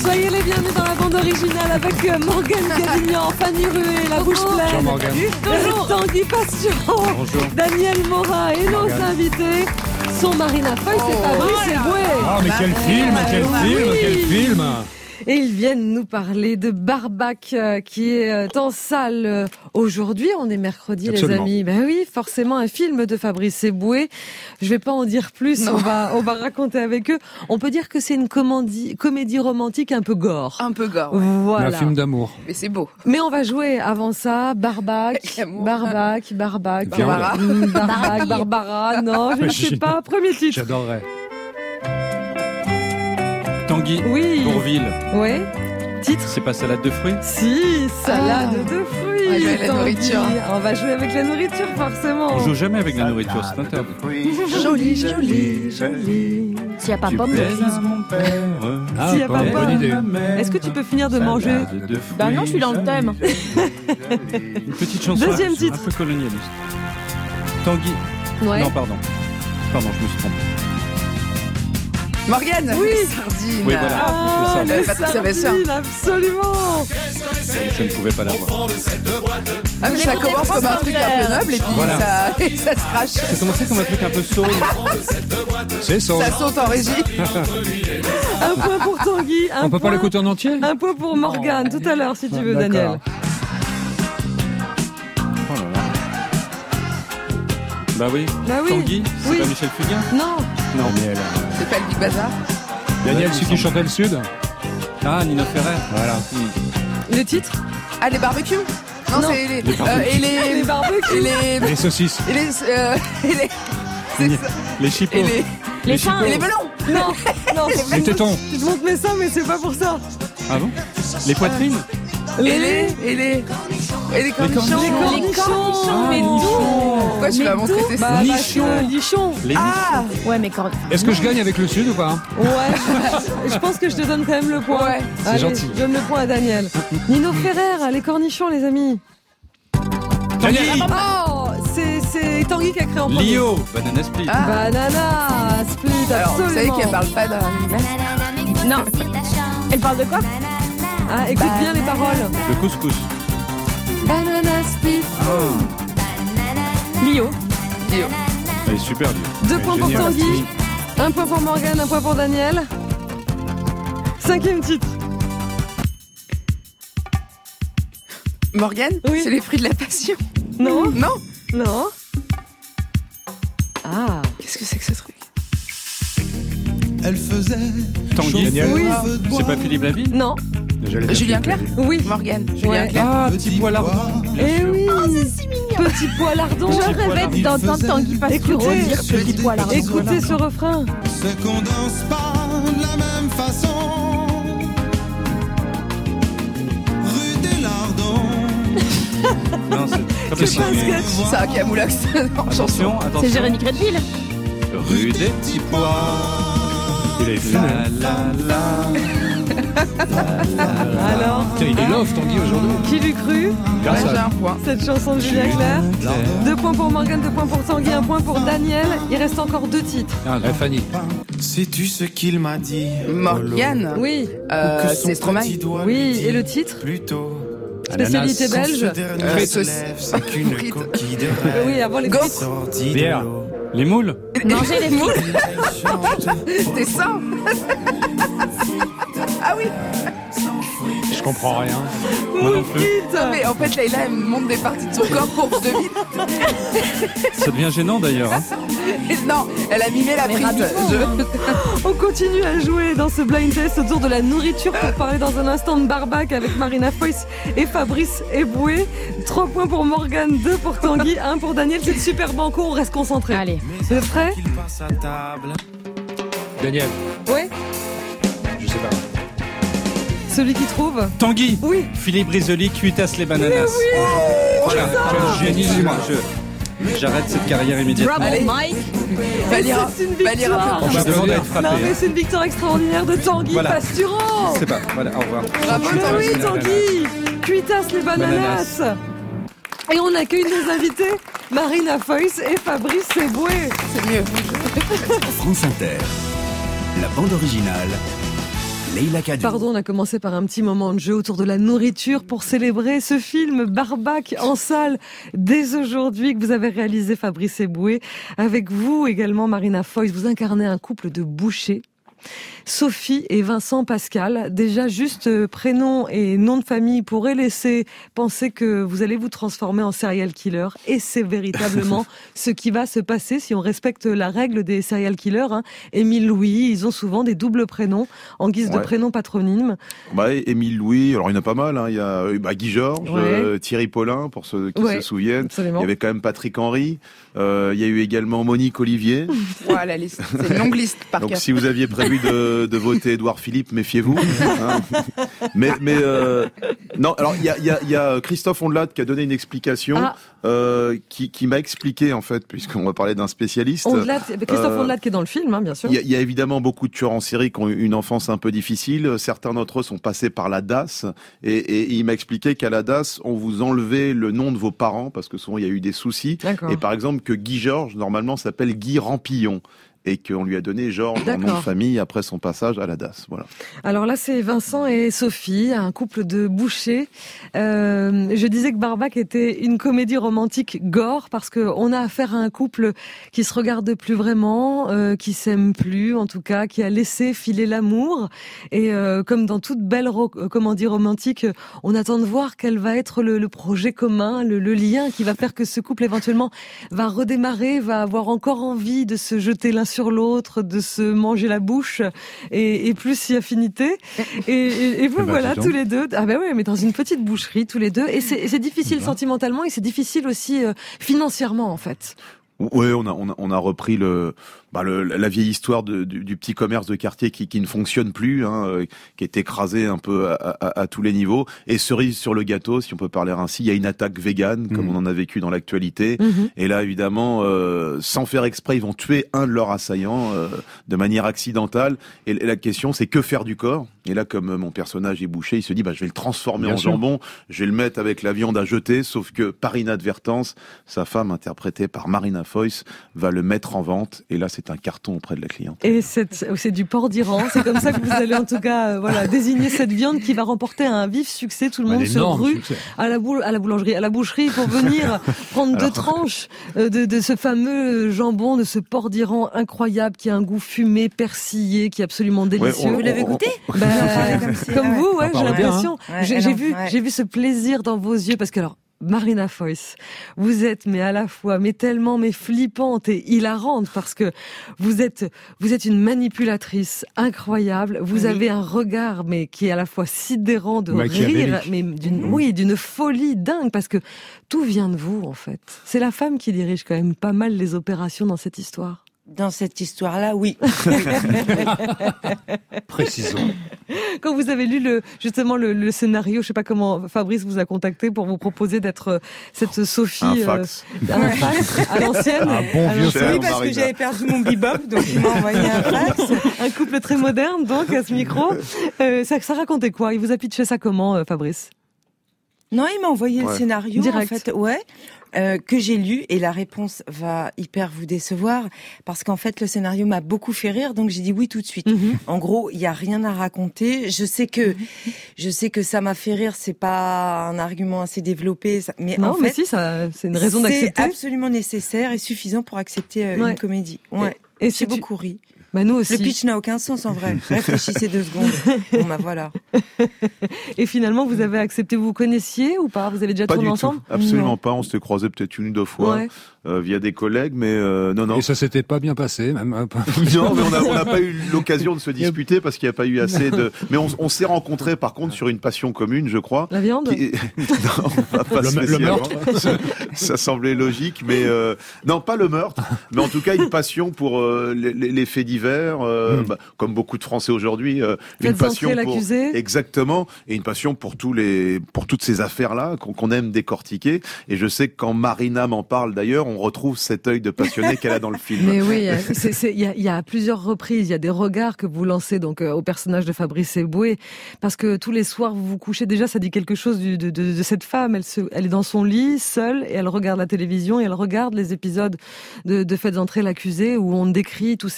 Soyez les bienvenus dans la bande originale avec Morgane Gadignan, Fanny Rué, La Bouche Pleine, Tanguy Pastureau, Daniel Morin et nos invités sont Marina Foïs et Fabrice Eboué. Oh, mais quel film. Et ils viennent nous parler de Barbac qui est en salle aujourd'hui. On est mercredi. Absolument. Les amis. Ben oui, forcément un film de Fabrice Eboué. Je vais pas en dire plus. On va raconter avec eux. On peut dire que c'est une comédie romantique un peu gore. Un peu gore. Ouais. Voilà. Un film d'amour. Mais c'est beau. Mais on va jouer avant ça Barbac, Barbara. Non, je ne sais pas. Premier titre. J'adorerais. Tanguy, Bourville. Oui. Titre. C'est pas salade de fruits? Si, salade de fruits. On va jouer avec la nourriture. On va jouer avec la nourriture, forcément. On joue jamais avec la nourriture, c'est interdit. Joli. S'il n'y a pas pomme, S'il n'y a pas pomme, est-ce que tu peux finir de manger? Bah non, je suis dans le thème. Une petite chanson. Deuxième titre. Un peu colonialiste. Tanguy. Ouais. Non, pardon, je me suis trompé. Morgane. Oui. Les sardines. Oui, voilà. Ah, C'est les ça. sardines, absolument. Je ne pouvais pas l'avoir. Ah, mais ça commence comme un truc un peu noble et puis Voilà. ça se crache. Ça commençait comme un truc un peu soul. C'est ça. Ça saute en régie. Un point pour Tanguy. On peut pas l'écouter en entier? Un point pour Morgane, tout à l'heure, si tu veux, Daniel. Oh là là. Bah oui. Tanguy, c'est pas Michel Fugain? Non. Daniel. C'est pas le Big Bazar. Daniel, celui qui chantait le Sud. Ah, Nino Ferrer. Voilà. Le titre? Ah, les barbecues. Non, c'est les barbecues. Les saucisses. Les chipots. Les seins. Et les melons. Non. Les tétons. Tu te montres mes seins, mais c'est pas pour ça. Ah bon? Les poitrines? Les cornichons. Les cornichons. Mais d'où? Pourquoi tu vas montrer tes seins? Lichon. Les Ouais, mais quand... Est-ce que je gagne avec le Sud ou pas? Ouais, je pense que je te donne quand même le point. Ouais, c'est Allez, gentil. Je donne le point à Daniel. Nino Ferrer, les cornichons, les amis. Daniel. Oh, c'est Tanguy qui a créé en premier. Lio, Banana Split. Banana Split, Alors, vous savez absolument. qu'elle parle pas d'un animal. Non. Elle parle de quoi? Ah, écoute bien les paroles. Le couscous. Banana Split. Lio. Elle est super, Lio. 2 points pour génial. Tanguy, 1 point pour Morgane, 1 point pour Daniel. 5e titre. Morgane, Oui. c'est les fruits de la passion. Non. Non. Ah. Qu'est-ce que c'est que ce truc? Elle faisait Tanguy. Daniel. Oui. C'est pas Philippe Laville? Non. J'allais dire Julien Philippe Clerc. Laville. Oui. Morgane. Julien Ouais. Clerc. Ah, petit poil ardent. Eh oui. Petit poil ardent. Je rêvais d'entendre Tanguy Pastureau Écoutez, dire petit poil ardent. Écoutez ce refrain. c'est qu'on danse pas de la même façon. Rue des Lardons. Non, c'est pas C'est pas un possible. sketch. C'est un camoulox en chanson. Attention. C'est Jérémy Crédville. Rue des petits pois. Il avait fait. Alors, Tiens, il est love, Tanguy, aujourd'hui. qui l'eût cru? Grâce J'ai à... un point. Cette chanson de Julien Clerc. 2 points pour Morgane, 2 points pour Tanguy, 1 point pour Daniel. Il reste encore 2 titres. Fanny. Sais-tu ce qu'il m'a dit? Morgane. Oui. C'est Stromae. Oui, et le titre? Plutôt. Spécialité belge. Sauce. C'est qu'une Frites. coquille de rêve. Oui, avant les Gaufres. frites. Sortie de Bière. l'eau. Les moules. Manger les moules. C'était ça. Ah oui. Je comprends rien. Moi non plus. Non, mais en fait, Leïla, elle me montre des parties de son corps pour que je devine. Ça devient gênant d'ailleurs. Hein. Non, elle a mimé la frite. On continue à jouer dans ce blind test autour de la nourriture pour parler dans un instant de Barbac avec Marina Foïs et Fabrice Eboué. 3 points pour Morgane, 2 pour Tanguy, 1 pour Daniel. C'est le super banco, on reste concentré. Allez. Vous êtes prêts? Il passe à table. Daniel. Oui. Je sais pas. Celui qui trouve? Tanguy. Oui. Philippe Risoli, cuitas les bananas. Voilà. Génie, j'arrête cette carrière immédiatement. Bravo, Allez. Mike. Va lire C'est une va lire un victoire. peu. Je demande à être frappé. Non mais c'est une victoire extraordinaire de Tanguy Voilà. Pastureau. C'est pas. Voilà, au revoir. Bravo, Oui, Tanguy. Tanguy. Cuitas les bananas. Et on accueille nos invités, Marina Foïs et Fabrice Eboué. C'est mieux. France Inter, la bande originale, Leïla Kadou. Pardon, on a commencé par un petit moment de jeu autour de la nourriture pour célébrer ce film Barbac en salle dès aujourd'hui que vous avez réalisé, Fabrice Eboué. Avec vous également, Marina Foïs, vous incarnez un couple de bouchers. Sophie et Vincent Pascal, déjà juste prénom et nom de famille pourrait laisser penser que vous allez vous transformer en serial killer, et c'est véritablement ce qui va se passer si on respecte la règle des serial killers. Émile Louis, ils ont souvent des doubles prénoms en guise de prénom patronyme. Émile Louis, alors il y en a pas mal, il y a Guy Georges, Thierry Paulin, pour ceux qui se souviennent. Absolument. Il y avait quand même Patrick Henry, il y a eu également Monique Olivier. Voilà, c'est une longue liste par Donc cœur. si vous aviez prévu de voter Édouard Philippe, méfiez-vous. Non, alors il y a Christophe Ondelat qui a donné une explication qui m'a expliqué en fait, puisqu'on va parler d'un spécialiste. Christophe Ondelat qui est dans le film, bien sûr. Il y a évidemment beaucoup de tueurs en série qui ont eu une enfance un peu difficile. Certains d'entre eux sont passés par la DAS et il m'a expliqué qu'à la DAS, on vous enlevait le nom de vos parents parce que souvent il y a eu des soucis. D'accord. Et par exemple que Guy Georges normalement s'appelle Guy Rampillon. Et qu'on lui a donné Georges en nom de famille après son passage à la DAS. Voilà. Alors là, c'est Vincent et Sophie, un couple de bouchers. Je disais que Barbac était une comédie romantique gore parce que on a affaire à un couple qui se regarde plus vraiment, qui s'aime plus, en tout cas, qui a laissé filer l'amour. Et comme dans toute belle comédie romantique, on attend de voir quel va être le projet commun, le lien qui va faire que ce couple éventuellement va redémarrer, va avoir encore envie de se jeter l'un sur l'autre, de se manger la bouche et plus si affinité. Et vous voilà tous les deux. Ah ben ouais, mais dans une petite boucherie tous les deux. Et c'est difficile sentimentalement et c'est difficile aussi financièrement en fait. Oui, on a repris la vieille histoire du petit commerce de quartier qui ne fonctionne plus, qui est écrasé un peu à tous les niveaux. Et cerise sur le gâteau, si on peut parler ainsi, il y a une attaque végane, comme on en a vécu dans l'actualité. Et là, évidemment, sans faire exprès, ils vont tuer un de leurs assaillants de manière accidentale. Et la question, c'est que faire du corps ? Et là, comme mon personnage est bouché, il se dit, je vais le transformer en jambon, je vais le mettre avec la viande à jeter, sauf que, par inadvertance, sa femme, interprétée par Marina Foïs, va le mettre en vente. Et là, c'est un carton auprès de la cliente. Et c'est du porc d'Iran. C'est comme ça que vous allez en tout cas désigner cette viande qui va remporter un vif succès. Tout le monde se rue à la boulangerie, à la boucherie pour venir prendre deux tranches de ce fameux jambon, de ce porc d'Iran incroyable qui a un goût fumé, persillé, qui est absolument délicieux. Vous l'avez goûté? Comme vous, j'ai l'impression. J'ai vu ce plaisir dans vos yeux parce que Marina Foïs, vous êtes à la fois tellement flippante et hilarante parce que vous êtes une manipulatrice incroyable. Vous avez un regard qui est à la fois sidérant de rire, mais d'une folie dingue parce que tout vient de vous en fait. C'est la femme qui dirige quand même pas mal les opérations dans cette histoire. Dans cette histoire-là, oui. Précisons. Quand vous avez lu le scénario, je sais pas comment Fabrice vous a contacté pour vous proposer d'être cette Sophie. Un fax. Un fax à l'ancienne. Un bon vieux fax. Oui, parce que j'avais perdu mon bebop, donc il m'a envoyé un fax. Un couple très moderne, donc, à ce micro. Ça racontait quoi? Il vous a pitché ça comment, Fabrice? Non, il m'a envoyé le scénario, direct. en fait, que j'ai lu, et la réponse va hyper vous décevoir, parce qu'en fait, le scénario m'a beaucoup fait rire, donc j'ai dit oui tout de suite. En gros, il y a rien à raconter. Je sais que ça m'a fait rire, c'est pas un argument assez développé, mais non, en fait, mais si, c'est une raison d'accepter. C'est absolument nécessaire et suffisant pour accepter une comédie. Ouais. Et j'ai beaucoup ri. Nous aussi. Le pitch n'a aucun sens en vrai. Réfléchissez 2 secondes. Bon voilà. Et finalement, vous avez accepté, vous connaissiez ou pas? Vous avez déjà tourné ensemble? Absolument pas. On s'était croisés peut-être 1 ou 2 fois via des collègues, mais non. Et ça s'était pas bien passé, même. Non, mais on n'a pas eu l'occasion de se disputer parce qu'il n'y a pas eu assez de. Mais on s'est rencontrés par contre sur une passion commune, je crois. La viande. Non, pas le meurtre. Ça semblait logique, mais non, pas le meurtre, mais en tout cas une passion pour les faits divers. Comme beaucoup de Français aujourd'hui, une passion pour l'accusé. Exactement, et une passion pour toutes ces affaires-là qu'on aime décortiquer. Et je sais que quand Marina m'en parle d'ailleurs, on retrouve cet œil de passionné qu'elle a dans le film. Mais oui, il y a plusieurs reprises, il y a des regards que vous lancez donc au personnage de Fabrice Eboué, parce que tous les soirs vous vous couchez, déjà ça dit quelque chose de cette femme. Elle est dans son lit seule et elle regarde la télévision et elle regarde les épisodes de Faites entrer l'accusé où on décrit tous ces meurtres. Et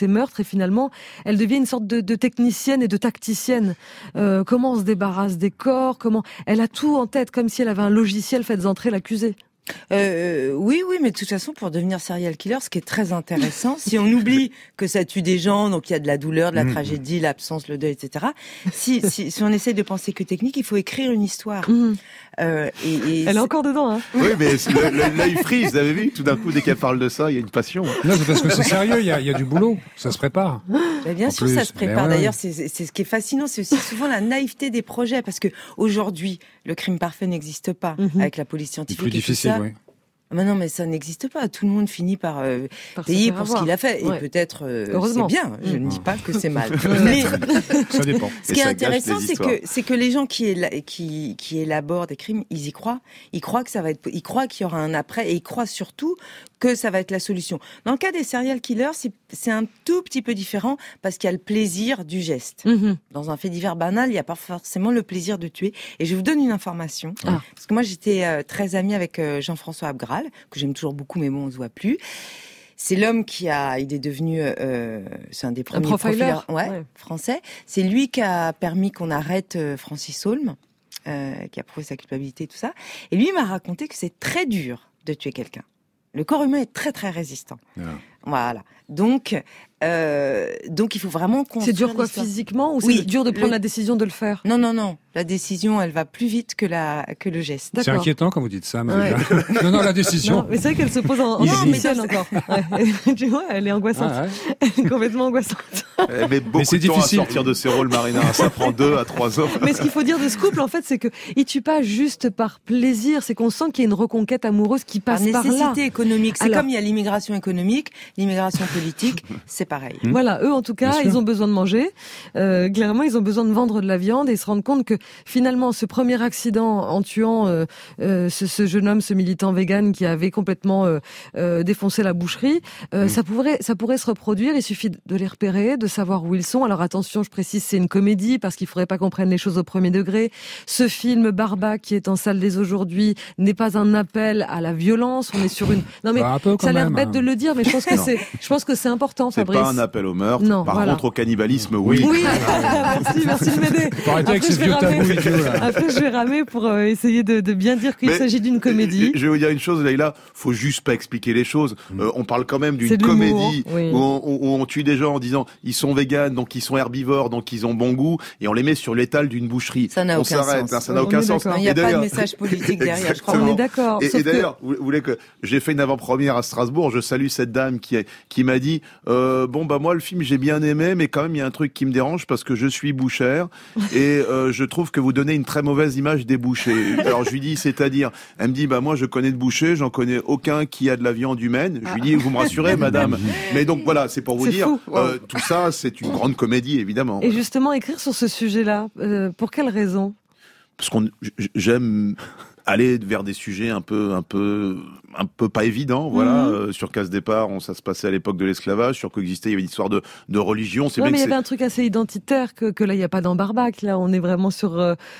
finalement, elle devient une sorte de technicienne et de tacticienne. Comment on se débarrasse des corps, elle a tout en tête, comme si elle avait un logiciel fait entrer l'accusé. Oui, mais de toute façon, pour devenir serial killer, ce qui est très intéressant, si on oublie que ça tue des gens, donc il y a de la douleur, de la tragédie, l'absence, le deuil, etc. Si on essaye de penser que technique, il faut écrire une histoire. Elle est encore dedans, hein. Oui, mais l'œil frise, vous avez vu, tout d'un coup, dès qu'elle parle de ça, il y a une passion. Non, c'est parce que c'est sérieux, il y a du boulot, ça se prépare. Mais bien sûr, ça se prépare. D'ailleurs, c'est ce qui est fascinant, c'est aussi souvent la naïveté des projets, parce que aujourd'hui, le crime parfait n'existe pas avec la police scientifique. C'est plus difficile, oui. Mais non, mais ça n'existe pas. Tout le monde finit par payer pour ce qu'il a fait. Et peut-être c'est bien. Je ne dis pas que c'est mal. Mais ça dépend. Ce qui est intéressant, c'est que les gens qui élaborent des crimes, ils y croient. Ils croient que ça va être. Ils croient qu'il y aura un après, et ils croient surtout que ça va être la solution. Dans le cas des serial killers, c'est un tout petit peu différent parce qu'il y a le plaisir du geste. Dans un fait divers banal, il n'y a pas forcément le plaisir de tuer. Et je vous donne une information. Parce que moi, j'étais très amie avec Jean-François Abgral, que j'aime toujours beaucoup, mais bon, on se voit plus. C'est l'homme il est devenu, c'est un des premiers profilers français. C'est lui qui a permis qu'on arrête Francis Holm, qui a prouvé sa culpabilité et tout ça. Et lui m'a raconté que c'est très dur de tuer quelqu'un. Le corps humain est très très résistant. Voilà. Donc il faut vraiment construire. C'est dur quoi, physiquement, ou c'est dur de prendre la décision de le faire? Non. La décision, elle va plus vite que le geste. C'est inquiétant quand vous dites ça. Non, la décision. Non, mais c'est vrai qu'elle se pose en technicienne encore. Tu vois, elle est angoissante. Elle est complètement angoissante. Elle met beaucoup de temps à sortir de ses rôles, Marina. Ça prend 2 à 3 ans. Mais ce qu'il faut dire de ce couple, en fait, c'est que il tue pas juste par plaisir. C'est qu'on sent qu'il y a une reconquête amoureuse qui passe par là. Nécessité économique. C'est comme il y a l'immigration économique, l'immigration politique, c'est pareil. Voilà, eux en tout cas, ils ont besoin de manger. Clairement, ils ont besoin de vendre de la viande et ils se rendent compte que finalement, ce premier accident en tuant ce jeune homme, ce militant vegan qui avait complètement défoncé la boucherie, ça pourrait se reproduire. Il suffit de les repérer, de savoir où ils sont. Alors attention, je précise, c'est une comédie parce qu'il faudrait pas qu'on prenne les choses au premier degré. Ce film Barbac qui est en salle dès aujourd'hui n'est pas un appel à la violence. On est sur une. Non mais ça a l'air bête de le dire, mais je pense que c'est important. C'est Fabrice. pas un appel au meurtre. Par contre, au cannibalisme, oui. Oui. Merci de m'aider. Après, je vais ramer pour essayer de bien dire qu'il s'agit d'une comédie. Je vais vous dire une chose, Leïla, faut juste pas expliquer les choses. On parle quand même d'une comédie où on tue des gens en disant ils sont véganes, donc ils sont herbivores, donc ils ont bon goût, et on les met sur l'étal d'une boucherie. Ça n'a aucun sens. Ça n'a aucun sens. Il n'y a pas de message politique derrière, je crois. On est d'accord. Et d'ailleurs, vous voulez que j'ai fait une avant-première à Strasbourg, je salue cette dame qui m'a dit moi le film j'ai bien aimé, mais quand même il y a un truc qui me dérange parce que je suis bouchère et je trouve que vous donnez une très mauvaise image des bouchers. Alors je lui dis, c'est-à-dire, elle me dit moi je connais de bouchers, j'en connais aucun qui a de la viande humaine. Je lui dis, vous me rassurez madame. Mais donc voilà, c'est pour vous dire tout ça, c'est une grande comédie évidemment. Et justement, écrire sur ce sujet-là, pour quelle raison? Parce j'aime aller vers des sujets un peu pas évidents, voilà. Sur Casse Départ, ça se passait à l'époque de l'esclavage, sur Coexister, il y avait une histoire de religion. Non, mais il y avait un truc assez identitaire que là, il n'y a pas dans Barbac. Là, on est vraiment sur.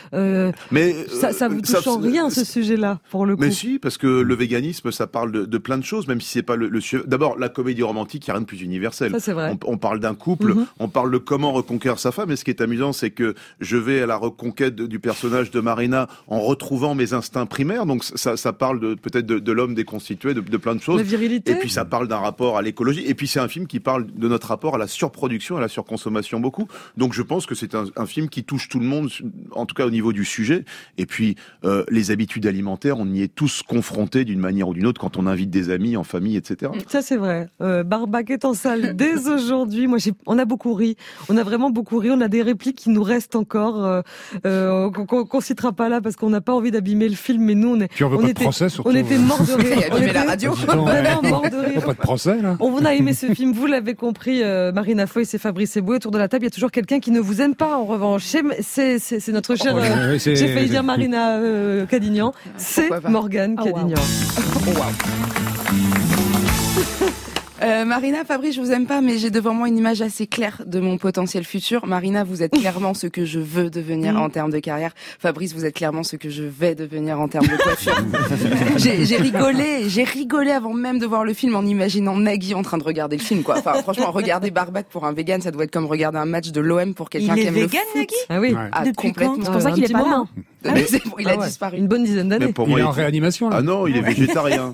Mais ça vous touche en rien ce sujet-là, pour le coup. Mais si, parce que le véganisme, ça parle de plein de choses, même si c'est pas le sujet. D'abord, la comédie romantique, il y a rien de plus universel. Ça, c'est vrai. On parle d'un couple, on parle de comment reconquérir sa femme. Et ce qui est amusant, c'est que je vais à la reconquête du personnage de Marina en retrouvant mes instincts primaires. Donc ça parle peut-être de l'homme déconstitué, de plein de choses. La virilité. Et puis ça parle d'un rapport à l'écologie. Et puis c'est un film qui parle de notre rapport à la surproduction, à la surconsommation beaucoup. Donc je pense que c'est un film qui touche tout le monde, en tout cas au niveau du sujet. Et puis les habitudes alimentaires, on y est tous confrontés d'une manière ou d'une autre quand on invite des amis en famille, etc. Ça c'est vrai. Barbac est en salle dès aujourd'hui. Moi, on a beaucoup ri. On a vraiment beaucoup ri. On a des répliques qui nous restent encore, qu'on citera pas là parce qu'on n'a pas envie d'abîmer le film. Mais nous, on était morts de rire. On était la radio. Vraiment morts de rire. Pas de procès, là. On a aimé ce film. Vous l'avez compris, Marina Foïs et Fabrice Eboué. Autour de la table, il y a toujours quelqu'un qui ne vous aime pas. En revanche, c'est notre chère. J'ai failli dire Marina Cadignan. C'est Morgane Cadignan. Marina, Fabrice, je vous aime pas, mais j'ai devant moi une image assez claire de mon potentiel futur. Marina, vous êtes clairement ce que je veux devenir en termes de carrière. Fabrice, vous êtes clairement ce que je vais devenir en termes de coiffure. J'ai rigolé avant même de voir le film en imaginant Nagui en train de regarder le film, quoi. Enfin, franchement, regarder Barbac pour un vegan, ça doit être comme regarder un match de l'OM pour quelqu'un qui aime le foot. vegan, Nagui ? Ah oui. Ouais. Ah, Depuis complètement. quand ? C'est pour ça qu'il est pas là. Il a disparu. Une bonne dizaine Mais d'années. pour Il moi, est en réanimation, là. Ah non, il est végétarien.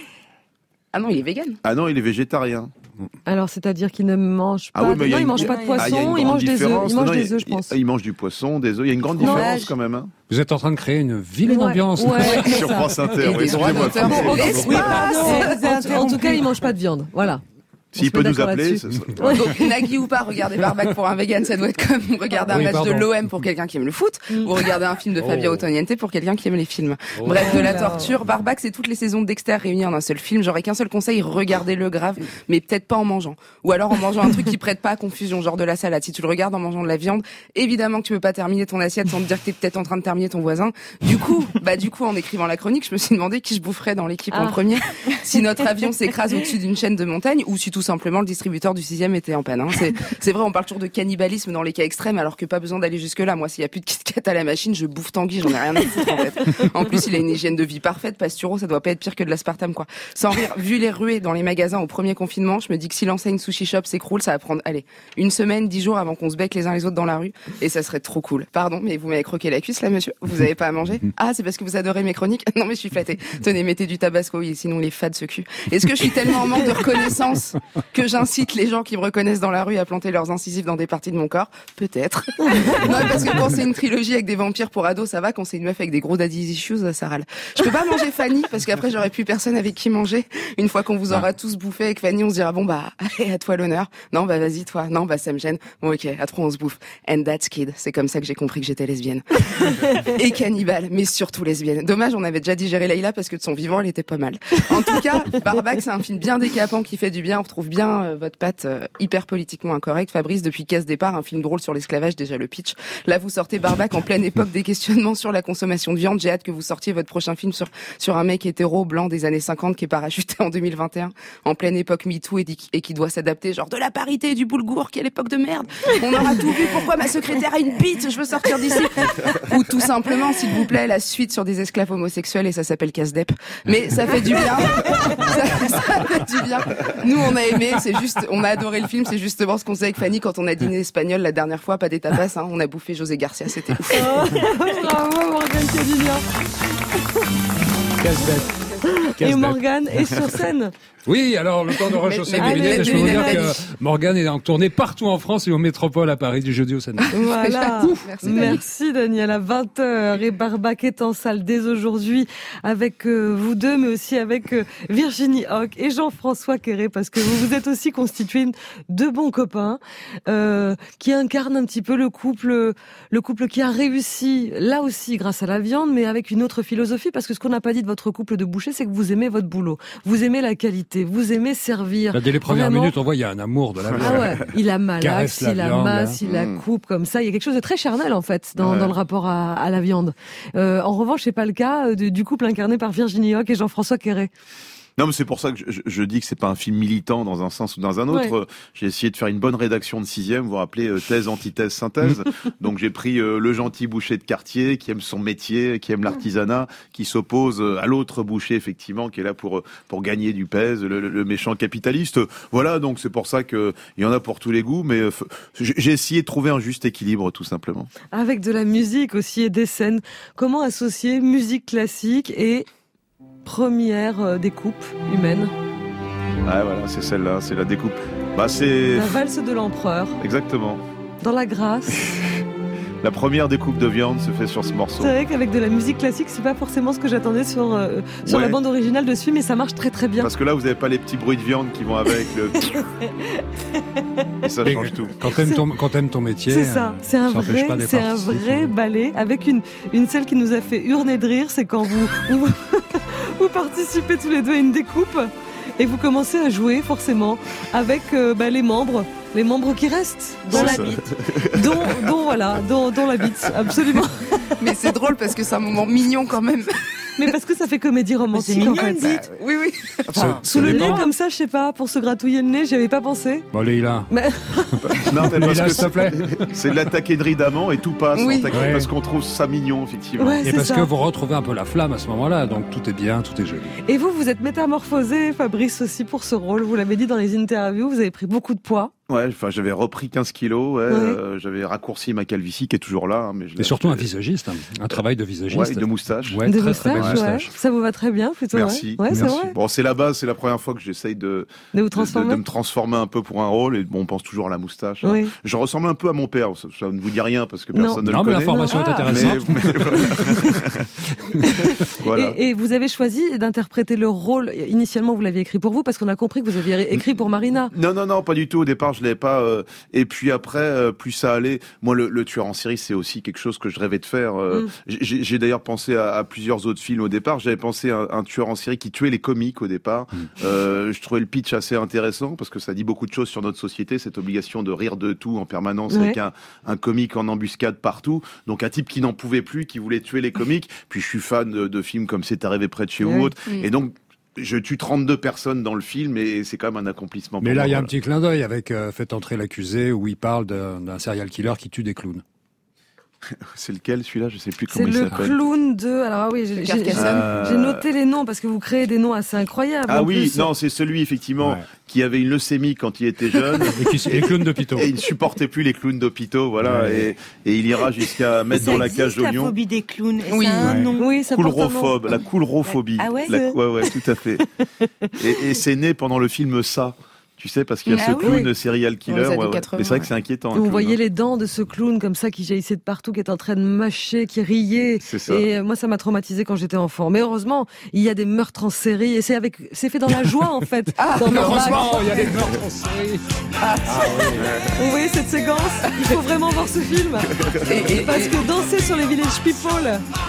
Ah non, il est vegan. Ah non, il est végétarien. Alors, c'est-à-dire qu'il ne mange pas. Ah oui, mais non, il mange pas de poisson, il mange des œufs. Il mange des œufs, je pense. Il mange du poisson, des œufs. Il y a une grande Non. différence quand même. Hein. Vous êtes en train de créer une vilaine Ouais. ambiance. Ouais, c'est Sur ça. France Inter. Et oui, des droits excusez-moi, d'auteur. François, Bon, pardon. oui, En tout cas, il mange pas de viande. Voilà. S'il On peut se met nous d'accord appeler. là-dessus. Donc, Nagui ou pas, regarder Barbac pour un vegan, ça doit être comme regarder un Oui, match de pardon. l'OM pour quelqu'un qui aime le foot, ou regarder un film de Fabio Antoniente pour quelqu'un qui aime les films. Oh. Bref, de la torture. Barbac, c'est toutes les saisons de Dexter réunies en un seul film. J'aurais qu'un seul conseil, regardez-le grave, mais peut-être pas en mangeant. Ou alors en mangeant un truc qui prête pas à confusion, genre de la salade. Si tu le regardes en mangeant de la viande, évidemment que tu peux pas terminer ton assiette sans te dire que t'es peut-être en train de terminer ton voisin. Du coup, en écrivant la chronique, je me suis demandé qui je boufferais dans l'équipe en premier. Si notre avion s'écrase au-dessus d'une chaîne de montagne, ou si tout simplement le distributeur du 6e était en panne. Hein. C'est vrai, on parle toujours de cannibalisme dans les cas extrêmes, alors que pas besoin d'aller jusque-là. Moi, s'il y a plus de Kit Kat à la machine, je bouffe Tanguy, j'en ai rien à foutre en fait. En plus, il a une hygiène de vie parfaite. Pasturo, ça doit pas être pire que de l'aspartame, quoi. Sans rire, vu les ruées dans les magasins au premier confinement, je me dis que si l'enseigne Sushi Shop s'écroule, ça va prendre, une semaine, 10 jours avant qu'on se bec les uns les autres dans la rue, et ça serait trop cool. Pardon, mais vous m'avez croqué la cuisse là, monsieur. Vous avez pas à manger? Ah, c'est parce que vous adorez mes chroniques? Non, mais je suis flattée. Tenez, mettez du tabasco, oui, sinon les fades ce cul. Est-ce que je suis tellement en manque de reconnaissance que j'incite les gens qui me reconnaissent dans la rue à planter leurs incisives dans des parties de mon corps? Peut-être. Non, parce que quand c'est une trilogie avec des vampires pour ados, ça va. Quand c'est une meuf avec des gros daddy issues, ça râle. Je peux pas manger Fanny, parce qu'après j'aurai plus personne avec qui manger. Une fois qu'on vous aura tous bouffé avec Fanny, on se dira, bon bah, allez, à toi l'honneur. Non, bah vas-y toi. Non, bah ça me gêne. Bon ok, à trois on se bouffe. And that's kid. C'est comme ça que j'ai compris que j'étais lesbienne. Et cannibale, mais surtout lesbienne. Dommage, on avait déjà digéré Leïla parce que de son vivant, elle était pas mal. En tout cas, Barbac, c'est un film bien décapant qui fait du bien. On retrouve bien votre patte hyper politiquement incorrecte. Fabrice, depuis Casse Départ, un film drôle sur l'esclavage, déjà le pitch. Là, vous sortez Barbac en pleine époque des questionnements sur la consommation de viande. J'ai hâte que vous sortiez votre prochain film sur un mec hétéro blanc des années 50 qui est parachuté en 2021, en pleine époque MeToo et qui doit s'adapter, genre de la parité et du boulgour, quelle époque de merde. On aura tout vu, pourquoi ma secrétaire a une bite, je veux sortir d'ici. Ou tout simplement, s'il vous plaît, la suite sur des esclaves homosexuels et ça s'appelle Casse-Dep. Mais ça fait du bien. Ça fait du bien. Nous, on a aimé, on a adoré le film, c'est justement ce qu'on faisait avec Fanny quand on a dîné espagnol la dernière fois, pas des tapas, hein, on a bouffé José Garcia, c'était ouf. Bravo, Morgane Cadilia. Et Morgane est sur scène. Oui, alors le temps de rechausser Mais les lunettes, et je peux vous dire mais- que Morgane est en tournée partout en France et aux métropoles à Paris du jeudi au samedi. Voilà. Merci, Dani. Merci Daniel. À 20h, et Barbac est en salle dès aujourd'hui avec vous deux, mais aussi avec Virginie Hoc et Jean-François Quéré, parce que vous êtes aussi constitués de bons copains qui incarnent un petit peu le couple qui a réussi, là aussi grâce à la viande, mais avec une autre philosophie, parce que ce qu'on n'a pas dit de votre couple de boucher, c'est que vous aimez votre boulot, vous aimez la qualité, vous aimez servir. Là, dès les premières Vraiment. minutes, on voit il y a un amour de la viande. Ah ouais, il la malaxe, Caresse la il la viande, masse, là. il la coupe comme ça. Il y a quelque chose de très charnel en fait dans le rapport à la viande. En revanche, c'est pas le cas du couple incarné par Virginie Hoc et Jean-François Quéré. Non, mais c'est pour ça que je dis que c'est pas un film militant dans un sens ou dans un autre. Ouais. J'ai essayé de faire une bonne rédaction de 6e, vous vous rappelez, thèse, antithèse, synthèse. Donc j'ai pris le gentil boucher de quartier qui aime son métier, qui aime l'artisanat, qui s'oppose à l'autre boucher effectivement qui est là pour gagner du pèse, le méchant capitaliste. Voilà, donc c'est pour ça que il y en a pour tous les goûts, mais j'ai essayé de trouver un juste équilibre tout simplement. Avec de la musique aussi et des scènes. Comment associer musique classique et première découpe humaine? Ah voilà, c'est celle-là, c'est la découpe. Bah c'est La valse de l'empereur, exactement. dans la grâce. La première découpe de viande se fait sur ce morceau. C'est vrai qu'avec de la musique classique, c'est pas forcément ce que j'attendais sur Ouais. la bande originale de ce film, mais ça marche très très bien. Parce que là, vous n'avez pas les petits bruits de viande qui vont avec le. Et ça Mais change tout. Quand t'aimes ton métier, C'est ça, c'est un ça empêche pas vrai, d'être c'est un artistique. vrai ballet avec une scène qui nous a fait hurler de rire, c'est quand vous participez tous les deux à une découpe et vous commencez à jouer forcément avec les membres qui restent, dont C'est la ça. bite, dont la bite, absolument. Mais c'est drôle parce que c'est un moment mignon quand même. Mais parce que ça fait comédie romantique, C'est mignon, en fait. dites. Oui, oui. Enfin, Sous le nez, dépend. comme ça, je sais pas, pour se gratouiller le nez, j'y avais pas pensé. Bon, Leïla. Mais Non, mais parce Leïla, que s'il te plaît. c'est de la taquinerie d'amant et tout passe Oui. en taquine Ouais. parce qu'on trouve ça mignon, effectivement. ouais, Et c'est parce ça. que vous retrouvez un peu la flamme à ce moment-là, donc tout est bien, tout est joli. Et vous êtes métamorphosé, Fabrice, aussi pour ce rôle. Vous l'avez dit dans les interviews, vous avez pris beaucoup de poids. Ouais, enfin, j'avais repris 15 kilos, j'avais raccourci ma calvitie qui est toujours là, hein, mais je Et l'ai- surtout un visagiste, hein, un travail de visagiste. Ouais, de moustache. Ouais, Des très très belle moustaches, ouais. moustache. Ça vous va très bien, plutôt. Merci. Ouais, c'est Merci. vrai. Bon, c'est la base, c'est la première fois que j'essaye de De vous transformer. me transformer un peu pour un rôle, et bon, on pense toujours à la moustache. Hein. Oui. Je ressemble un peu à mon père, ça ne vous dit rien parce que Non. personne ne Non, le mais connaît. l'information est Ah. intéressante. Voilà. Et vous avez choisi d'interpréter le rôle. Initialement, vous l'aviez écrit pour vous parce qu'on a compris que vous aviez écrit pour Marina. Non, pas du tout. Au départ, je l'avais pas. Et puis après, plus ça allait. Moi, le tueur en série, c'est aussi quelque chose que je rêvais de faire. J'ai d'ailleurs pensé à plusieurs autres films au départ. J'avais pensé à un tueur en série qui tuait les comiques au départ. Je trouvais le pitch assez intéressant parce que ça dit beaucoup de choses sur notre société, cette obligation de rire de tout en permanence avec un comique en embuscade partout. Donc un type qui n'en pouvait plus, qui voulait tuer les comiques. Puis je suis fan de films comme C'est arrivé près de chez vous. Autres. Et donc je tue 32 personnes dans le film et c'est quand même un accomplissement. Mais pour là, moi, il y a un voilà. petit clin d'œil avec Faites entrer l'accusé où il parle d'un serial killer qui tue des clowns. C'est lequel celui-là? Je sais plus C'est comment il le s'appelle. clown de. Alors oui, j'ai noté les noms parce que vous créez des noms assez incroyables. Ah en oui, plus. non, c'est celui effectivement Ouais. qui avait une leucémie quand il était jeune. Et clown d'hôpitaux. Et il ne supportait plus les clowns d'hôpitaux, voilà, Ouais. et il ira jusqu'à mettre dans la cage la d'oignon. phobie des clowns. Et Oui. ça a un Ouais. nom. Oui, ça porte un nom. Coulrophobe, la coulrophobie. Ah ouais ouais, tout à fait. Et c'est né pendant le film Ça. Tu sais, parce qu'il y a Ah ce oui. clown serial killer. Dans les années Ouais, ouais. 80, Mais c'est vrai que ouais. c'est inquiétant. un Vous clown, voyez hein. les dents de ce clown comme ça qui jaillissait de partout, qui est en train de mâcher, qui riait. C'est ça. Et moi, ça m'a traumatisé quand j'étais enfant. Mais heureusement, il y a des meurtres en série et c'est fait dans la joie en fait. Dans Barbac. Heureusement, il y a des meurtres en série. Vous voyez cette séquence? Il faut vraiment voir ce film. Parce que danser sur les Village People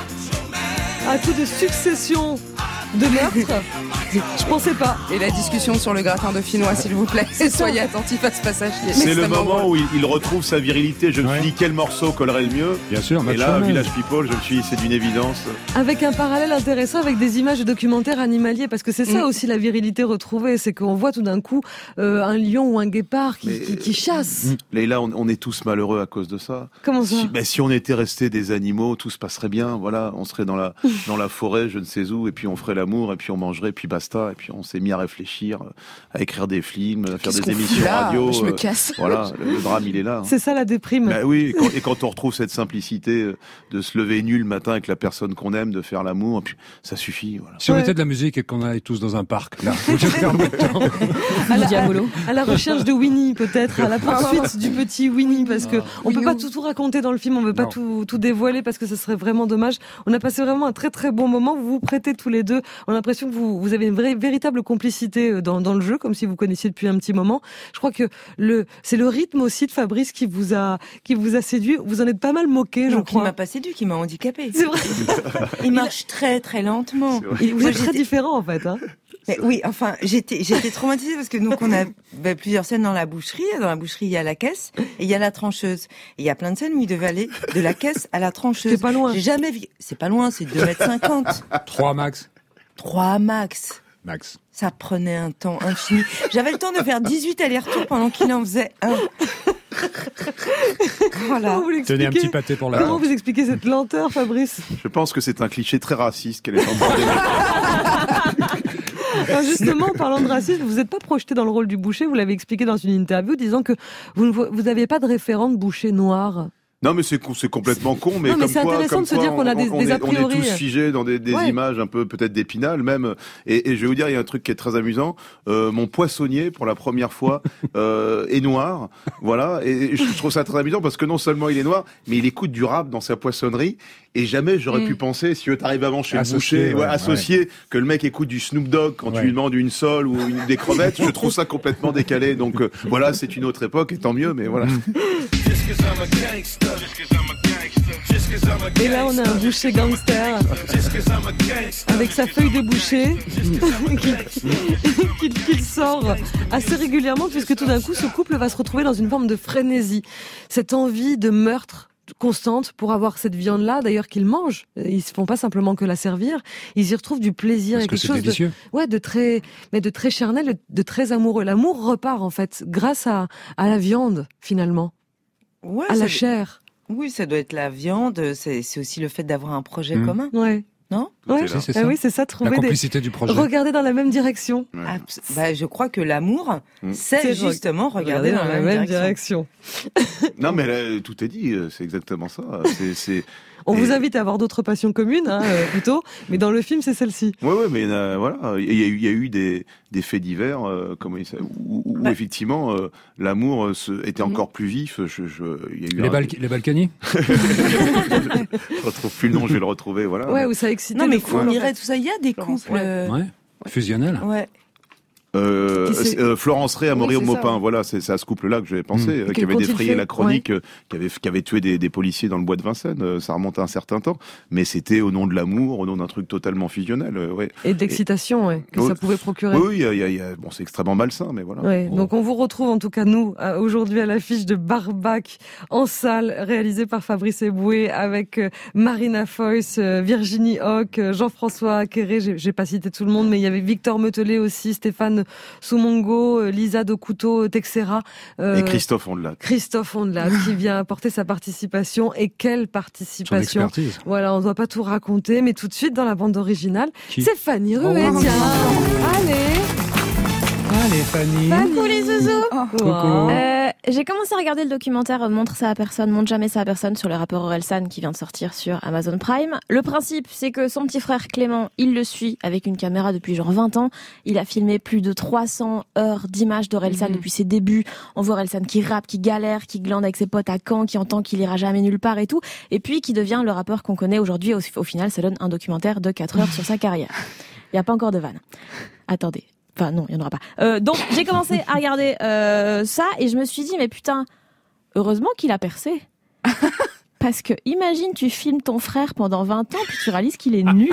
à coup de succession de meurtres, je pensais pas. Et la discussion sur le gratin dauphinois, s'il vous plaît. C'est ça. Soyez attentifs à ce passage. qui est C'est le extrêmement moment drôle. où il retrouve sa virilité. Je me Ouais. suis dit quel morceau collerait le mieux. Bien sûr, Et Matt là, Sherman. Village People, je me suis dit c'est d'une évidence. Avec un parallèle intéressant avec des images de documentaires animaliers, parce que c'est ça aussi la virilité retrouvée, c'est qu'on voit tout d'un coup un lion ou un guépard qui chasse. Leïla, on est tous malheureux à cause de ça. Comment ça? Si on était restés des animaux, tout se passerait bien. Voilà, on serait dans la forêt, je ne sais où, et puis on ferait l'amour, et puis on mangerait, puis basta. Et puis on s'est mis à réfléchir, à écrire des films, à faire Qu'est-ce des qu'on fout émissions là radio. Je me casse. Voilà, le drame, il est là. Hein. C'est ça la déprime. Bah oui, et quand on retrouve cette simplicité de se lever nu le matin avec la personne qu'on aime, de faire l'amour, et puis ça suffit. Voilà. Si on Ouais. mettait de la musique et qu'on allait tous dans un parc, là, vous faire un peu de temps. À la recherche de Winnie, peut-être, à la poursuite du petit Winnie, parce que on peut pas tout raconter dans le film, on veut pas tout dévoiler parce que ce serait vraiment dommage. On a passé vraiment un très très bon moment. Vous vous prêtez tous les deux. On a l'impression que vous avez une véritable complicité dans le jeu, comme si vous connaissiez depuis un petit moment. Je crois que c'est le rythme aussi de Fabrice qui vous a séduit. Vous en êtes pas mal moqué, je Donc, il crois. m'a pas séduit, qui m'a handicapé. C'est vrai. Il marche très très lentement. Vous Moi, êtes très j'étais- différents en fait. Hein. Mais oui, enfin, j'étais traumatisée parce que donc on avait plusieurs scènes dans la boucherie. Dans la boucherie, il y a la caisse et il y a la trancheuse. Et il y a plein de scènes où il devait aller de la caisse à la trancheuse. C'est pas loin. J'ai jamais vu. C'est pas loin, c'est 2,50 m. 3 max. 3 max. Max. Ça prenait un temps infini. J'avais le temps de faire 18 allers-retours pendant qu'il en faisait un. Voilà. Comment vous Tenez un petit l'expliquez pâté pour la Comment porte. vous expliquez cette lenteur, Fabrice? Je pense que c'est un cliché très raciste qu'elle est en train de Alors justement, en parlant de racisme, vous n'êtes pas projeté dans le rôle du boucher, vous l'avez expliqué dans une interview, disant que vous n'aviez pas de référent de boucher noir. Non, mais c'est complètement con, mais Non, mais comme c'est quoi, intéressant comme de se quoi dire qu'on a des a on priori. est tous figés dans des Ouais. images un peu peut-être d'Épinal même. Et je vais vous dire, il y a un truc qui est très amusant. Mon poissonnier, pour la première fois, est noir. Voilà. Et je trouve ça très amusant parce que non seulement il est noir, mais il écoute du rap dans sa poissonnerie. Et jamais j'aurais pu penser, si tu arrives avant chez le Associé, boucher, ouais, associé, que le mec écoute du Snoop Dogg quand tu lui demandes une sole ou des crevettes, je trouve ça complètement décalé. Donc voilà, c'est une autre époque et tant mieux, mais voilà. Et là, on a un boucher gangster avec sa feuille de boucher qu'il sort assez régulièrement puisque tout d'un coup, ce couple va se retrouver dans une forme de frénésie. Cette envie de meurtre constante pour avoir cette viande-là, d'ailleurs qu'ils mangent. Ils ne font pas simplement que la servir, ils y retrouvent du plaisir et quelque chose de très charnel, de très amoureux. L'amour repart en fait grâce à la viande finalement, à la chair. Oui, ça doit être la viande, c'est aussi le fait d'avoir un projet commun. Ouais. Non ? Ouais, c'est ça. Oui, c'est ça, trouver la complicité du projet. Regarder dans la même direction. Ouais. Je crois que l'amour, c'est justement regarder dans la même direction. Non, mais là, tout est dit, c'est exactement ça. On vous invite à avoir d'autres passions communes, plutôt, mais dans le film, c'est celle-ci. Oui, mais voilà, il y a eu des faits divers, où effectivement l'amour était encore plus vif. Il y a eu les Balkany. Je retrouve plus le nom, je vais le retrouver. Voilà. Ouais, où ça excitait. Non, mais Fourniret, tout ça, il y a des couples. Fusionnels. Ouais. Florence Ray, Amaury Maupin, voilà, c'est à ce couple-là que j'avais pensé, qui avait défrayé la chronique, qui avait tué des policiers dans le bois de Vincennes. Ça remonte à un certain temps, mais c'était au nom de l'amour, au nom d'un truc totalement fusionnel. Et d'excitation, que ça pouvait procurer. Oui, bon, c'est extrêmement malsain, mais voilà. Ouais, donc on vous retrouve en tout cas nous aujourd'hui à l'affiche de Barbac en salle, réalisé par Fabrice Eboué avec Marina Foïs, Virginie Hoc, Jean-François Aquéré. J'ai pas cité tout le monde, mais il y avait Victor Metelet aussi, Stéphane Soumongo, Lisa Dokuto Texera. Et Christophe Ondelat. Qui vient apporter sa participation. Et quelle participation. Son expertise. Voilà, on ne doit pas tout raconter, mais tout de suite dans la bande originale, c'est Fanny Ruet. Tiens, Allez, Fanny. Coucou les zouzous. Coucou. J'ai commencé à regarder le documentaire Montre ça à personne, montre jamais ça à personne sur le rappeur Orelsan qui vient de sortir sur Amazon Prime. Le principe, c'est que son petit frère Clément, il le suit avec une caméra depuis genre 20 ans. Il a filmé plus de 300 heures d'images d'Orelsan depuis ses débuts. On voit Orelsan qui rappe, qui galère, qui glande avec ses potes à Caen, qui entend qu'il ira jamais nulle part et tout. Et puis qui devient le rappeur qu'on connaît aujourd'hui. Au final, ça donne un documentaire de 4 heures sur sa carrière. Il n'y a pas encore de vanne. Attendez. Enfin non, il n'y en aura pas. Donc j'ai commencé à regarder ça et je me suis dit mais putain, heureusement qu'il a percé. Parce que imagine tu filmes ton frère pendant 20 ans puis tu réalises qu'il est nul.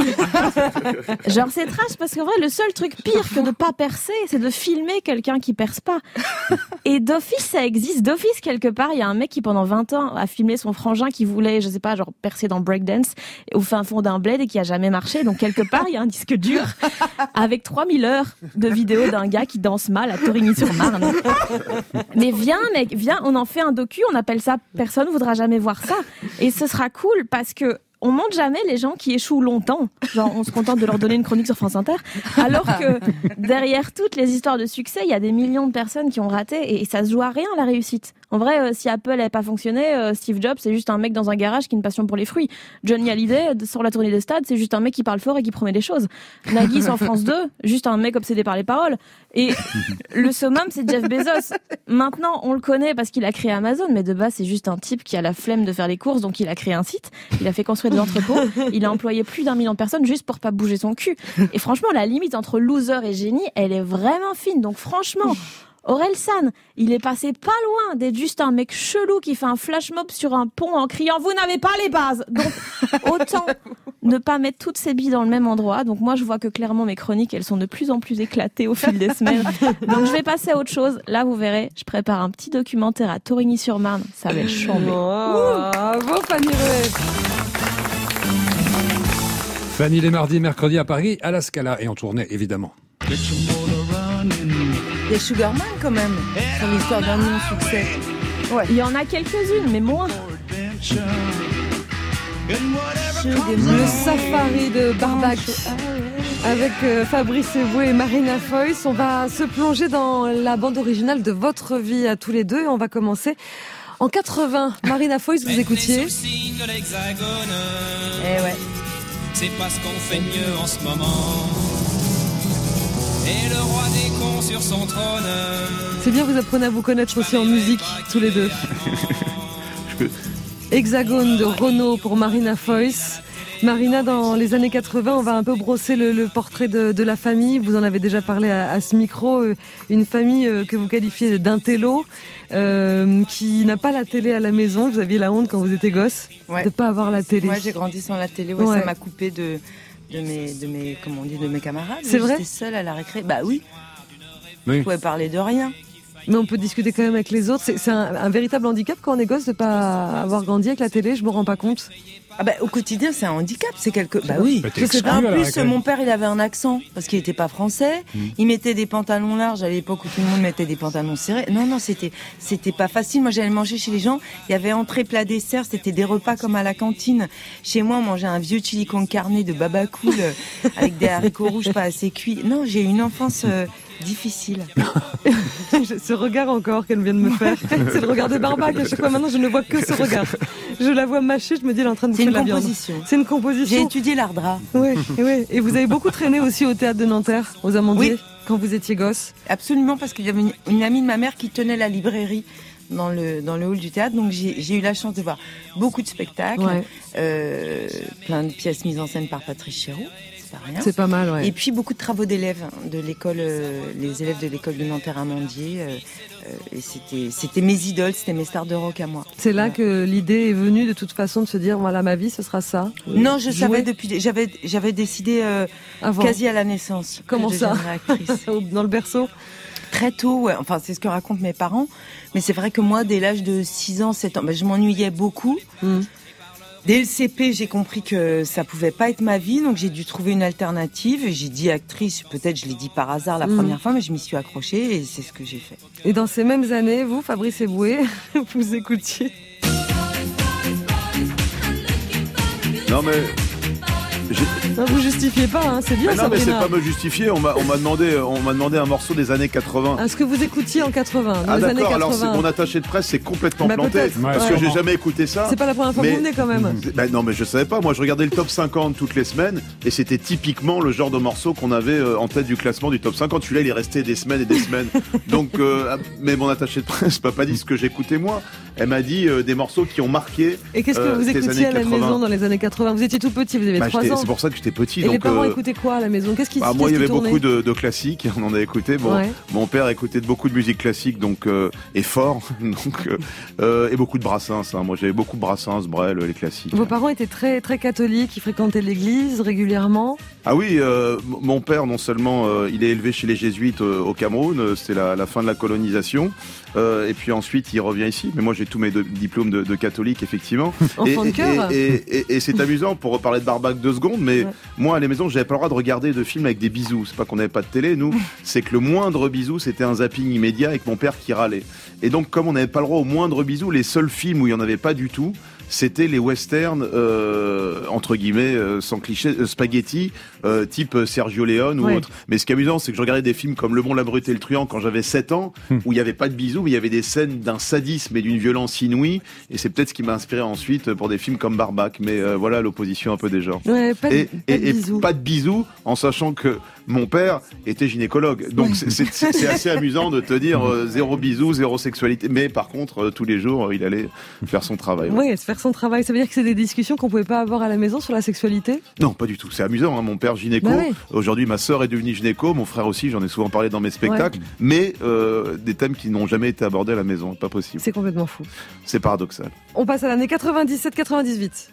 Genre c'est trash parce qu'en vrai le seul truc pire que de pas percer c'est de filmer quelqu'un qui perce pas. Et d'office ça existe, d'office quelque part il y a un mec qui pendant 20 ans a filmé son frangin qui voulait je sais pas genre percer dans breakdance au fin fond d'un bled et qui a jamais marché. Donc quelque part il y a un disque dur avec 3000 heures de vidéos d'un gars qui danse mal à Torigny-sur-Marne. Mais viens mec, viens, on en fait un docu, on appelle ça Personne voudra jamais voir ça. Et ce sera cool parce que on montre jamais les gens qui échouent longtemps. Genre, on se contente de leur donner une chronique sur France Inter. Alors que derrière toutes les histoires de succès, il y a des millions de personnes qui ont raté et ça se joue à rien, la réussite. En vrai, si Apple n'avait pas fonctionné, Steve Jobs, c'est juste un mec dans un garage qui a une passion pour les fruits. Johnny Hallyday, sur la tournée des stades, c'est juste un mec qui parle fort et qui promet des choses. Nagui sur France 2, juste un mec obsédé par les paroles. Et le summum, c'est Jeff Bezos. Maintenant, on le connaît parce qu'il a créé Amazon, mais de base, c'est juste un type qui a la flemme de faire les courses, donc il a créé un site. Il a fait construire des entrepôts. Il a employé plus d'1 million de personnes juste pour pas bouger son cul. Et franchement, la limite entre loser et génie, elle est vraiment fine. Donc franchement, Orelsan, il est passé pas loin d'être juste un mec chelou qui fait un flash mob sur un pont en criant « Vous n'avez pas les bases !» Donc, autant ne pas mettre toutes ses billes dans le même endroit. Donc moi, je vois que clairement, mes chroniques, elles sont de plus en plus éclatées au fil des semaines. Donc je vais passer à autre chose. Là, vous verrez, je prépare un petit documentaire à Torigny-sur-Marne. Ça va être chambé. Bravo, Fanny Ruet. Fanny les mardis, mercredis à Paris, à la Scala et en tournée, évidemment. Il y a Sugarman quand même, sur l'histoire d'un non-succès. Ouais. Il y en a quelques-unes, mais moins. Le safari de Barbac avec Fabrice Eboué et Marina Foïs. On va se plonger dans la bande originale de votre vie à tous les deux et on va commencer en 80. Marina Foïs, vous écoutiez. Eh ouais. C'est pas ce qu'on fait de mieux en ce moment. Et le roi des cons sur son trône. C'est bien, vous apprenez à vous connaître aussi en musique, tous les deux. Hexagone de Renaud pour Marina Foïs. Marina, dans les années 80, on va un peu brosser le portrait de la famille. Vous en avez déjà parlé à ce micro. Une famille que vous qualifiez d'intello, qui n'a pas la télé à la maison. Vous aviez la honte quand vous étiez gosse de pas avoir la télé. Moi, j'ai grandi sans la télé. Ouais. Ça m'a coupé de mes comment on dit, de mes camarades. C'est vrai. J'étais seule à la récré. Bah oui. Je pouvais parler de rien. Mais on peut discuter quand même avec les autres. C'est un véritable handicap quand on est gosse de pas avoir grandi avec la télé, je me rends pas compte. Ah bah, au quotidien, c'est un handicap, c'est Bah oui. Je sais pas. En plus, mon père, il avait un accent parce qu'il était pas français. Il mettait des pantalons larges à l'époque où tout le monde mettait des pantalons serrés. Non, c'était pas facile. Moi, j'allais manger chez les gens. Il y avait entrée, plat, dessert. C'était des repas comme à la cantine. Chez moi, on mangeait un vieux chili con carne de baba cool avec des haricots rouges pas assez cuits. Non, j'ai eu une enfance difficile. Ce regard encore qu'elle vient de me faire, c'est le regard de Barbac. À chaque fois maintenant, je ne vois que ce regard. Je la vois mâcher, je me dis elle est en train de bouffer la viande. C'est une composition. J'ai étudié l'art drap. Oui. Et vous avez beaucoup traîné aussi au théâtre de Nanterre, aux Amandiers, quand vous étiez gosse. Absolument, parce qu'il y avait une amie de ma mère qui tenait la librairie dans le hall du théâtre, donc j'ai eu la chance de voir beaucoup de spectacles, plein de pièces mises en scène par Patrice Chéreau. C'est pas mal, ouais. Et puis beaucoup de travaux d'élèves de l'école, les élèves de l'école de Nanterre-Amandier. Et c'était mes idoles, c'était mes stars de rock à moi. C'est là que l'idée est venue de toute façon de se dire voilà, ma vie ce sera ça. Non, je savais j'avais décidé quasi à la naissance. Comment ça? Dans le berceau? Très tôt, ouais. Enfin, c'est ce que racontent mes parents. Mais c'est vrai que moi, dès l'âge de 6 ans, 7 ans, je m'ennuyais beaucoup. Dès le CP, j'ai compris que ça pouvait pas être ma vie, donc j'ai dû trouver une alternative. Et j'ai dit actrice, peut-être je l'ai dit par hasard la première fois, mais je m'y suis accrochée et c'est ce que j'ai fait. Et dans ces mêmes années, vous, Fabrice Eboué, vous écoutiez? Non mais... Non, vous justifiez pas, hein, c'est bien. Mais non, mais c'est pas me justifier. On m'a demandé un morceau des années 80. Ce que vous écoutiez en 80, dans les années 80. Alors mon attaché de presse c'est complètement planté parce que j'ai jamais écouté ça. C'est pas la première fois que vous venez quand même. Non, mais je savais pas. Moi, je regardais le top 50 toutes les semaines et c'était typiquement le genre de morceau qu'on avait en tête du classement du top 50. Celui-là, il est resté des semaines et des semaines. Donc, mais mon attaché de presse m'a pas dit ce que j'écoutais moi. Elle m'a dit des morceaux qui ont marqué. Et qu'est-ce que vous écoutiez à la maison dans les années 80? Vous étiez tout petit, vous avez 3 ans. C'est pour ça que j'étais petit. Et donc, les parents écoutaient quoi à la maison? Qu'est-ce qui moi, il y avait beaucoup de classiques. On en a écouté. Bon, mon père écoutait beaucoup de musique classique, donc et fort, donc et beaucoup de Brassens. Moi, j'avais beaucoup de Brassens, Brel, les classiques. Vos parents étaient très très catholiques. Ils fréquentaient l'église régulièrement. Ah oui, mon père, non seulement il est élevé chez les jésuites au Cameroun, c'était la fin de la colonisation. Et puis ensuite, il revient ici. Mais moi, j'ai tous mes diplômes de catholique, effectivement. Enfant de cœur. Et c'est amusant, pour reparler de Barbac 2 secondes, mais moi, à la maison, j'avais pas le droit de regarder de films avec des bisous. C'est pas qu'on n'avait pas de télé, nous. C'est que le moindre bisou, c'était un zapping immédiat avec mon père qui râlait. Et donc, comme on n'avait pas le droit au moindre bisou, les seuls films où il y en avait pas du tout, c'était les westerns, entre guillemets, sans cliché, spaghetti, type Sergio Leone ou autre. Mais ce qui est amusant, c'est que je regardais des films comme Le Bon, la Brute et le Truand quand j'avais 7 ans, où il n'y avait pas de bisous, mais il y avait des scènes d'un sadisme et d'une violence inouïe. Et c'est peut-être ce qui m'a inspiré ensuite pour des films comme Barbac. Mais voilà, l'opposition un peu des genres. Ouais, pas de bisous, en sachant que mon père était gynécologue. Donc c'est assez amusant de te dire zéro bisous, zéro sexualité. Mais par contre, tous les jours, il allait faire son travail. Oui, faire son travail. Ça veut dire que c'est des discussions qu'on pouvait pas avoir à la maison sur la sexualité? Non, pas du tout. C'est amusant, hein. Mon père gynéco. Aujourd'hui, ma sœur est devenue gynéco. Mon frère aussi, j'en ai souvent parlé dans mes spectacles. Mais des thèmes qui n'ont jamais été abordés à la maison. Pas possible. C'est complètement fou. C'est paradoxal. On passe à l'année 97-98.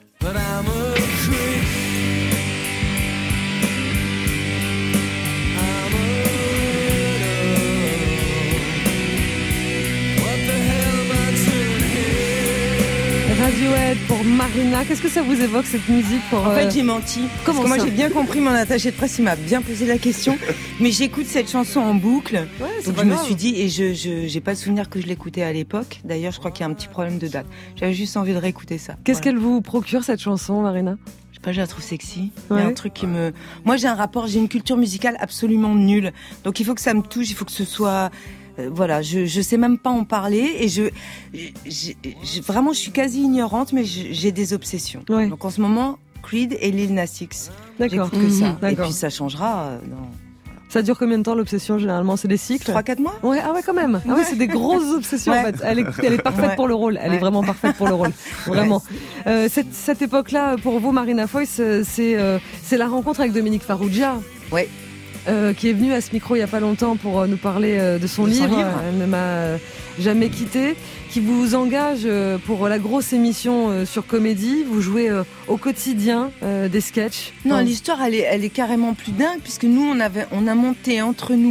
Radiohead pour Marina. Qu'est-ce que ça vous évoque cette musique En fait, j'ai menti. Parce que moi, j'ai bien compris, mon attaché de presse, il m'a bien posé la question. Mais j'écoute cette chanson en boucle. Donc je me suis dit, et j'ai pas le souvenir que je l'écoutais à l'époque. D'ailleurs, je crois qu'il y a un petit problème de date. J'avais juste envie de réécouter ça. Qu'est-ce qu'elle vous procure, cette chanson, Marina? Je sais pas, je la trouve sexy. Il y a un truc qui me... Moi, j'ai une culture musicale absolument nulle. Donc il faut que ça me touche, il faut que ce soit... Voilà, je sais même pas en parler et vraiment je suis quasi ignorante, mais j'ai des obsessions. Donc en ce moment, Creed et Lil Nas X. D'accord. J'écoute que ça. Et puis ça changera. Ça dure combien de temps l'obsession généralement? C'est des cycles? 3-4 mois. Ouais, ah ouais quand même. Ah ouais, c'est des grosses obsessions en fait. Elle est parfaite pour le rôle. Elle est vraiment parfaite pour le rôle. Vraiment. Cette époque-là, pour vous, Marina Foïs, c'est la rencontre avec Dominique Farrugia. Ouais. Qui est venue à ce micro il y a pas longtemps pour nous parler de son livre. Elle ne m'a jamais quitté, qui vous engage pour la grosse émission sur Comédie. Vous jouez au quotidien des sketchs. Non, l'histoire elle est carrément plus dingue puisque nous on a monté entre nous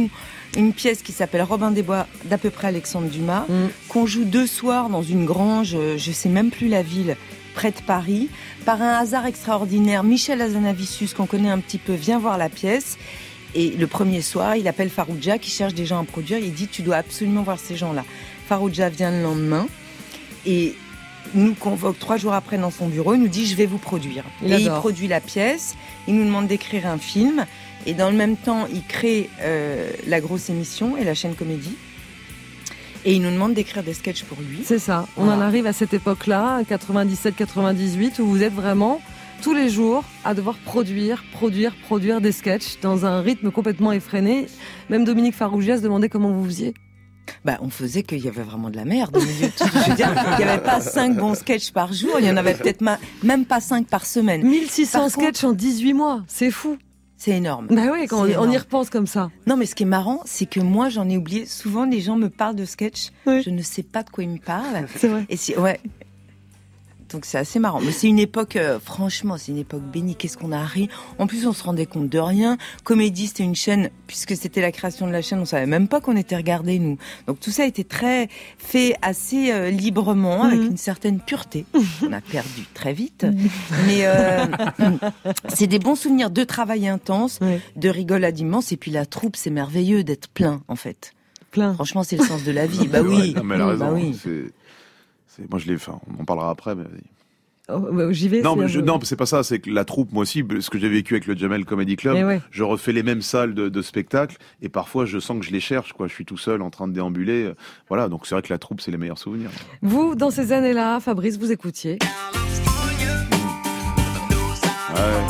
une pièce qui s'appelle Robin des Bois d'à peu près Alexandre Dumas, qu'on joue 2 soirs dans une grange, je sais même plus la ville, près de Paris. Par un hasard extraordinaire, Michel Hazanavicius, qu'on connaît un petit peu, vient voir la pièce. Et le premier soir, il appelle Farrugia, qui cherche des gens à produire. Il dit, tu dois absolument voir ces gens-là. Farrugia vient le lendemain et nous convoque 3 jours après dans son bureau. Il nous dit, je vais vous produire. Il produit la pièce. Il nous demande d'écrire un film. Et dans le même temps, il crée la grosse émission et la chaîne Comédie. Et il nous demande d'écrire des sketchs pour lui. C'est ça. On en arrive à cette époque-là, 97-98, où vous êtes vraiment tous les jours à devoir produire des sketchs dans un rythme complètement effréné. Même Dominique Farrugia se demandait comment vous faisiez. On faisait qu'il y avait vraiment de la merde au milieu de tout. Je veux dire, il n'y avait pas 5 bons sketchs par jour, il y en avait peut-être même pas 5 par semaine. 1600 sketchs en 18 mois, c'est fou. C'est énorme. Oui, quand on y repense comme ça. Non, mais ce qui est marrant, c'est que moi, j'en ai oublié. Souvent, les gens me parlent de sketch. Oui. Je ne sais pas de quoi ils me parlent. C'est vrai. Ouais. Donc c'est assez marrant. Mais c'est une époque, franchement, c'est une époque bénie. Qu'est-ce qu'on a ri. En plus, on se rendait compte de rien. Comédie, c'était une chaîne, puisque c'était la création de la chaîne, on savait même pas qu'on était regardés, nous. Donc tout ça a été fait assez librement, avec une certaine pureté. On a perdu très vite. Mais c'est des bons souvenirs de travail intense, de rigolade immense. Et puis la troupe, c'est merveilleux d'être plein, en fait. Plein. Franchement, c'est le sens de la vie. Oui. Non, mais elle a raison. Oui. Moi, on en parlera après, mais vas-y. J'y vais. Non, c'est pas ça. C'est que la troupe, moi aussi, ce que j'ai vécu avec le Jamel Comedy Club, je refais les mêmes salles de spectacle et parfois je sens que je les cherche. Je suis tout seul en train de déambuler. Voilà, donc c'est vrai que la troupe, c'est les meilleurs souvenirs. Vous, dans ces années-là, Fabrice, vous écoutiez. Ouais.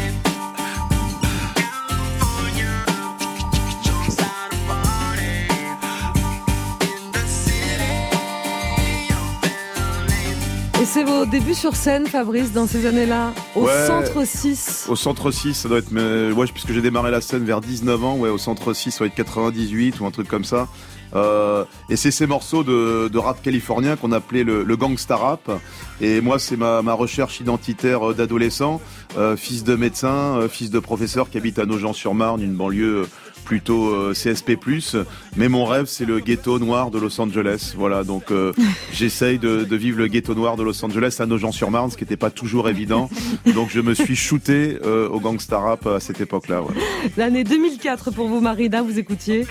Et c'est vos débuts sur scène, Fabrice, dans ces années-là, au Centre 6. Au Centre 6, ça doit être... puisque j'ai démarré la scène vers 19 ans, au Centre 6, ça doit être 98 ou un truc comme ça. Et c'est ces morceaux de rap californien qu'on appelait le gangsta rap. Et moi, c'est ma recherche identitaire d'adolescent, fils de médecin, fils de professeur qui habite à Nogent-sur-Marne, une banlieue plutôt CSP+. Mais mon rêve, c'est le ghetto noir de Los Angeles. Voilà, donc j'essaye de vivre le ghetto noir de Los Angeles à Nogent-sur-Marne, ce qui n'était pas toujours évident. Donc je me suis shooté au gangsta rap à cette époque-là. Ouais. L'année 2004 pour vous, Marina, vous écoutiez.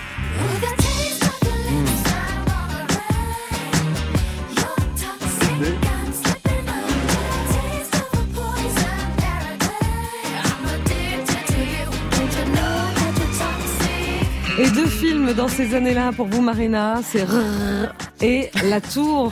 Et 2 films dans ces années-là pour vous, Marina, c'est et La Tour.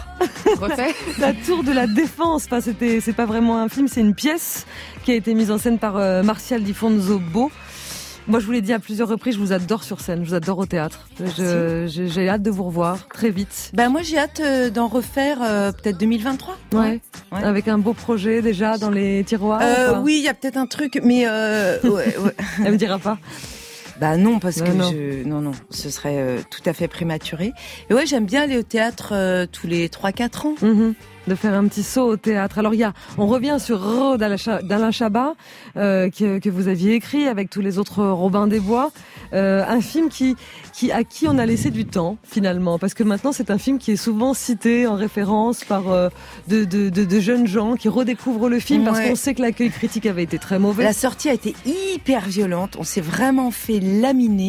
La Tour de la Défense. Enfin, c'est pas vraiment un film, c'est une pièce qui a été mise en scène par Martial Di Fonzo-Bo. Moi, je vous l'ai dit à plusieurs reprises, je vous adore sur scène, je vous adore au théâtre. J'ai hâte de vous revoir très vite. Moi, j'ai hâte d'en refaire peut-être 2023. Ouais. Avec un beau projet déjà dans les tiroirs. Oui, il y a peut-être un truc, mais Elle me dira pas. Non, parce que non, ce serait tout à fait prématuré. Et j'aime bien aller au théâtre tous les 3-4 ans. De faire un petit saut au théâtre. Alors on revient sur d'Alain Chabat, que vous aviez écrit avec tous les autres Robin des Bois. Un film à qui on a laissé du temps, finalement. Parce que maintenant, c'est un film qui est souvent cité en référence par de jeunes gens qui redécouvrent le film parce qu'on sait que l'accueil critique avait été très mauvais. La sortie a été hyper violente. On s'est vraiment fait laminer.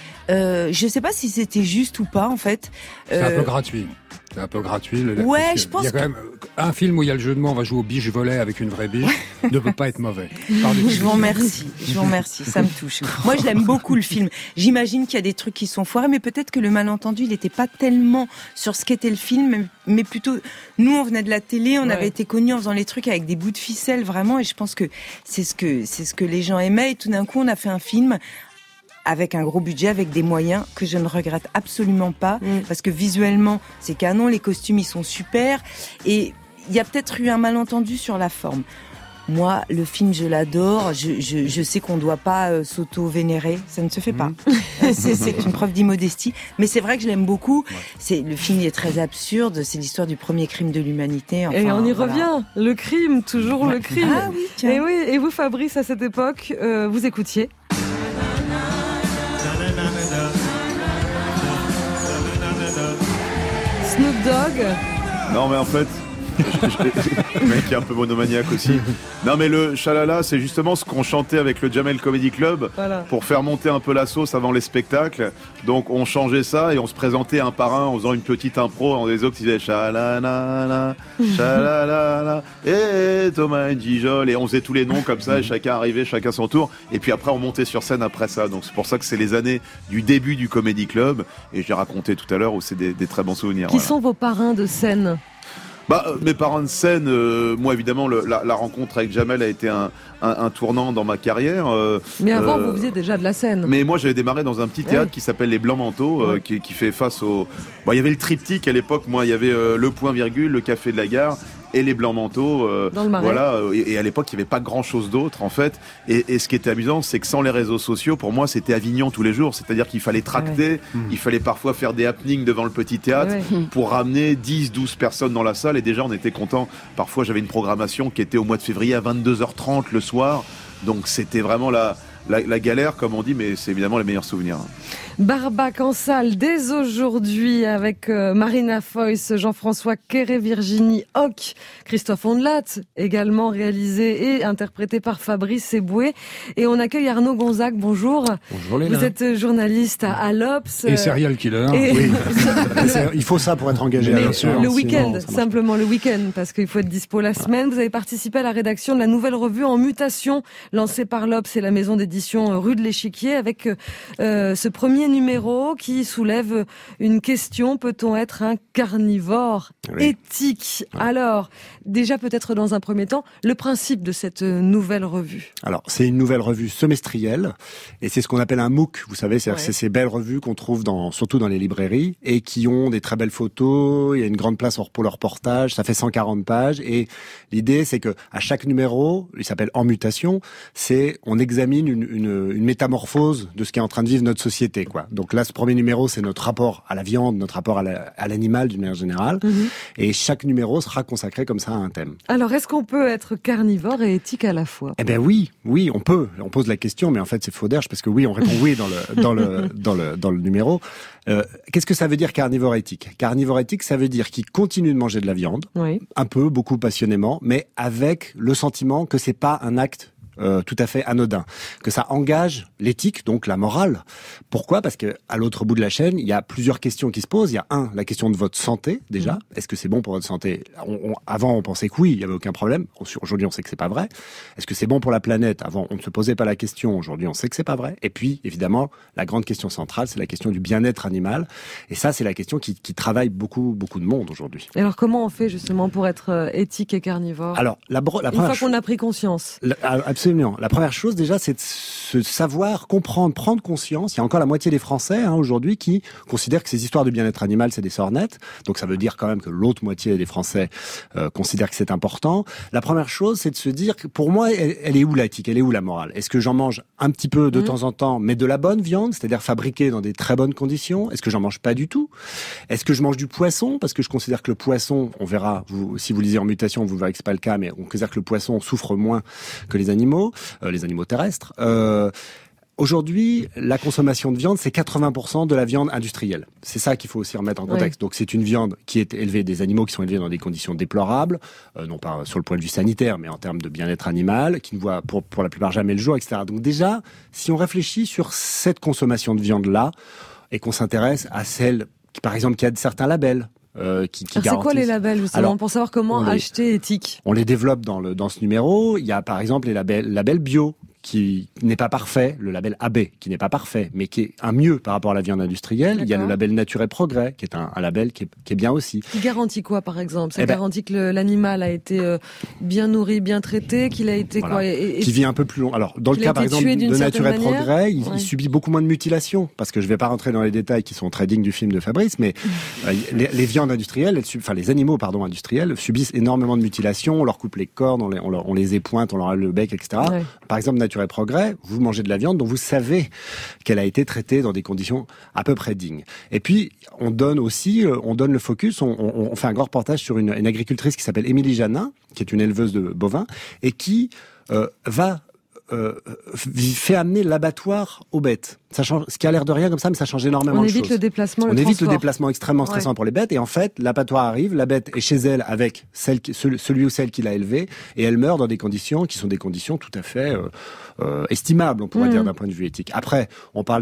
Je sais pas si c'était juste ou pas, en fait. C'est un peu gratuit. C'est un peu gratuit. Je pense. Il y a quand même un film où il y a le jeu de mots, on va jouer au biche-volet avec une vraie biche, ne peut pas être mauvais. Je vous remercie, ça me touche. Moi, je l'aime beaucoup, le film. J'imagine qu'il y a des trucs qui sont foirés, mais peut-être que le malentendu, il n'était pas tellement sur ce qu'était le film, mais plutôt, nous, on venait de la télé, on avait été connus en faisant les trucs avec des bouts de ficelle, vraiment, et je pense que c'est ce que les gens aimaient, et tout d'un coup, on a fait un film avec un gros budget, avec des moyens que je ne regrette absolument pas, parce que visuellement, c'est canon, les costumes, ils sont super, et il y a peut-être eu un malentendu sur la forme. Moi, le film, je l'adore, je sais qu'on ne doit pas s'auto-vénérer, ça ne se fait pas. C'est une preuve d'immodestie, mais c'est vrai que je l'aime beaucoup. Le film est très absurde, c'est l'histoire du premier crime de l'humanité. Et on y revient, le crime, toujours le crime. Ah oui, tiens. Et vous, Fabrice, à cette époque, vous écoutiez Dog. Non, mais en fait, le mec est un peu monomaniaque aussi. Non, mais le Chalala, c'est justement ce qu'on chantait avec le Jamel Comedy Club pour faire monter un peu la sauce avant les spectacles. Donc, on changeait ça et on se présentait un par un en faisant une petite impro en des autres qui disaient Chalalala, Chalalala, et Thomas et Gijol. Et on faisait tous les noms comme ça et chacun arrivait, chacun son tour. Et puis après, on montait sur scène après ça. Donc, c'est pour ça que c'est les années du début du Comedy Club. Et j'ai raconté tout à l'heure où c'est des très bons souvenirs. Qui sont vos parrains de scène ? Mes parents de scène, moi évidemment la rencontre avec Jamel a été un tournant dans ma carrière. Mais avant vous faisiez déjà de la scène. Mais moi j'avais démarré dans un petit théâtre qui s'appelle les Blancs Manteaux, qui fait face au... il y avait le triptyque à l'époque, moi il y avait le Point Virgule, le Café de la Gare et les Blancs Manteaux. Dans le Marais. Voilà, et à l'époque il n'y avait pas grand chose d'autre en fait. Et ce qui était amusant, c'est que sans les réseaux sociaux, pour moi c'était Avignon tous les jours. C'est-à-dire qu'il fallait tracter, il fallait parfois faire des happenings devant le petit théâtre pour ramener 10-12 personnes dans la salle. Et déjà on était content. Parfois j'avais une programmation qui était au mois de février à 22h30 le soir. Donc c'était vraiment la galère, comme on dit, mais c'est évidemment les meilleurs souvenirs. Barbac en salle dès aujourd'hui avec Marina Foïs, Jean-François Quéré, Virginie Hoc, Christophe Ondelat, également réalisé et interprété par Fabrice Eboué. Et on accueille Arnaud Gonzague, bonjour. Bonjour Léna. Vous êtes journaliste à l'Obs. Et serial killer. Oui. Il faut ça pour être engagé. Mais bien sûr. le week-end, simplement le week-end, parce qu'il faut être dispo la semaine. Vous avez participé à la rédaction de la nouvelle revue En Mutation, lancée par l'Obs et la maison d'édition Rue de l'Échiquier, avec ce premier numéro qui soulève une question: peut-on être un carnivore éthique ? Alors, déjà peut-être dans un premier temps, le principe de cette nouvelle revue. Alors, c'est une nouvelle revue semestrielle, et c'est ce qu'on appelle un MOOC. Vous savez, c'est ces belles revues qu'on trouve surtout dans les librairies, et qui ont des très belles photos. Il y a une grande place pour le reportage. Ça fait 140 pages, et l'idée, c'est que à chaque numéro, il s'appelle En Mutation, on examine une métamorphose de ce qui est en train de vivre notre société, quoi. Donc là, ce premier numéro, c'est notre rapport à la viande, notre rapport à l'animal d'une manière générale. Et chaque numéro sera consacré comme ça à un thème. Alors, est-ce qu'on peut être carnivore et éthique à la fois ? Eh ben oui, on peut. On pose la question, mais en fait, c'est faux d'erge, parce que oui, on répond oui dans le numéro. Qu'est-ce que ça veut dire carnivore éthique ? Carnivore éthique, ça veut dire qu'il continue de manger de la viande, un peu, beaucoup passionnément, mais avec le sentiment que c'est pas un acte tout à fait anodin, que ça engage l'éthique, donc la morale. Pourquoi ? Parce que à l'autre bout de la chaîne, il y a plusieurs questions qui se posent. Il y a la question de votre santé déjà. Est-ce que c'est bon pour votre santé ? Avant, on pensait que oui, il y avait aucun problème. Aujourd'hui, on sait que c'est pas vrai. Est-ce que c'est bon pour la planète ? Avant, on ne se posait pas la question. Aujourd'hui, on sait que c'est pas vrai. Et puis, évidemment, la grande question centrale, c'est la question du bien-être animal. Et ça, c'est la question qui travaille beaucoup de monde aujourd'hui. Et alors, comment on fait justement pour être éthique et carnivore ? Alors, une fois qu'on a pris conscience. Absolument. La première chose déjà, c'est de se savoir, comprendre, prendre conscience. Il y a encore la moitié des Français aujourd'hui qui considèrent que ces histoires de bien-être animal, c'est des sornettes. Donc ça veut dire quand même que l'autre moitié des Français considèrent que c'est important. La première chose, c'est de se dire que pour moi, elle est où l'éthique ? Elle est où la morale ? Est-ce que j'en mange un petit peu de temps en temps, mais de la bonne viande, c'est-à-dire fabriquée dans des très bonnes conditions ? Est-ce que j'en mange pas du tout ? Est-ce que je mange du poisson ? Parce que je considère que le poisson, on verra, si vous lisez En Mutation, vous verrez que c'est pas le cas, mais on considère que le poisson souffre moins que les animaux terrestres. Aujourd'hui, la consommation de viande, c'est 80% de la viande industrielle. C'est ça qu'il faut aussi remettre en contexte. Donc c'est une viande qui est élevée, des animaux qui sont élevés dans des conditions déplorables, non pas sur le point de vue sanitaire, mais en termes de bien-être animal, qui ne voit pour la plupart jamais le jour, etc. Donc déjà, si on réfléchit sur cette consommation de viande-là, et qu'on s'intéresse à celle qui, par exemple, qui a certains labels, c'est quoi les labels justement pour savoir comment acheter éthique ? On les développe dans ce numéro. Il y a par exemple les labels bio qui n'est pas parfait, le label AB qui n'est pas parfait, mais qui est un mieux par rapport à la viande industrielle. D'accord. Il y a le label Nature et Progrès qui est un label qui est bien aussi. Qui garantit quoi par exemple ? Ça garantit que l'animal a été bien nourri, bien traité, qu'il a été qui vit un peu plus long. Alors dans le cas par exemple de Nature et Progrès, il subit beaucoup moins de mutilations parce que je vais pas rentrer dans les détails qui sont très dignes du film de Fabrice, mais les viandes industrielles, les animaux industriels subissent énormément de mutilations. On leur coupe les cornes, on les épointe, on leur enlève le bec, etc. Ouais. Par exemple Nature et Progrès, vous mangez de la viande dont vous savez qu'elle a été traitée dans des conditions à peu près dignes. Et puis, on donne le focus, on fait un grand reportage sur une agricultrice qui s'appelle Émilie Janin, qui est une éleveuse de bovins, et qui fait amener l'abattoir aux bêtes. Ça change, ce qui a l'air de rien comme ça, mais ça change énormément de choses. On évite le déplacement, On évite le déplacement extrêmement stressant pour les bêtes. Et en fait, l'abattoir arrive, la bête est chez elle avec celui ou celle qui l'a élevée, et elle meurt dans des conditions qui sont des conditions tout à fait estimables, on pourrait dire d'un point de vue éthique. Après, on parle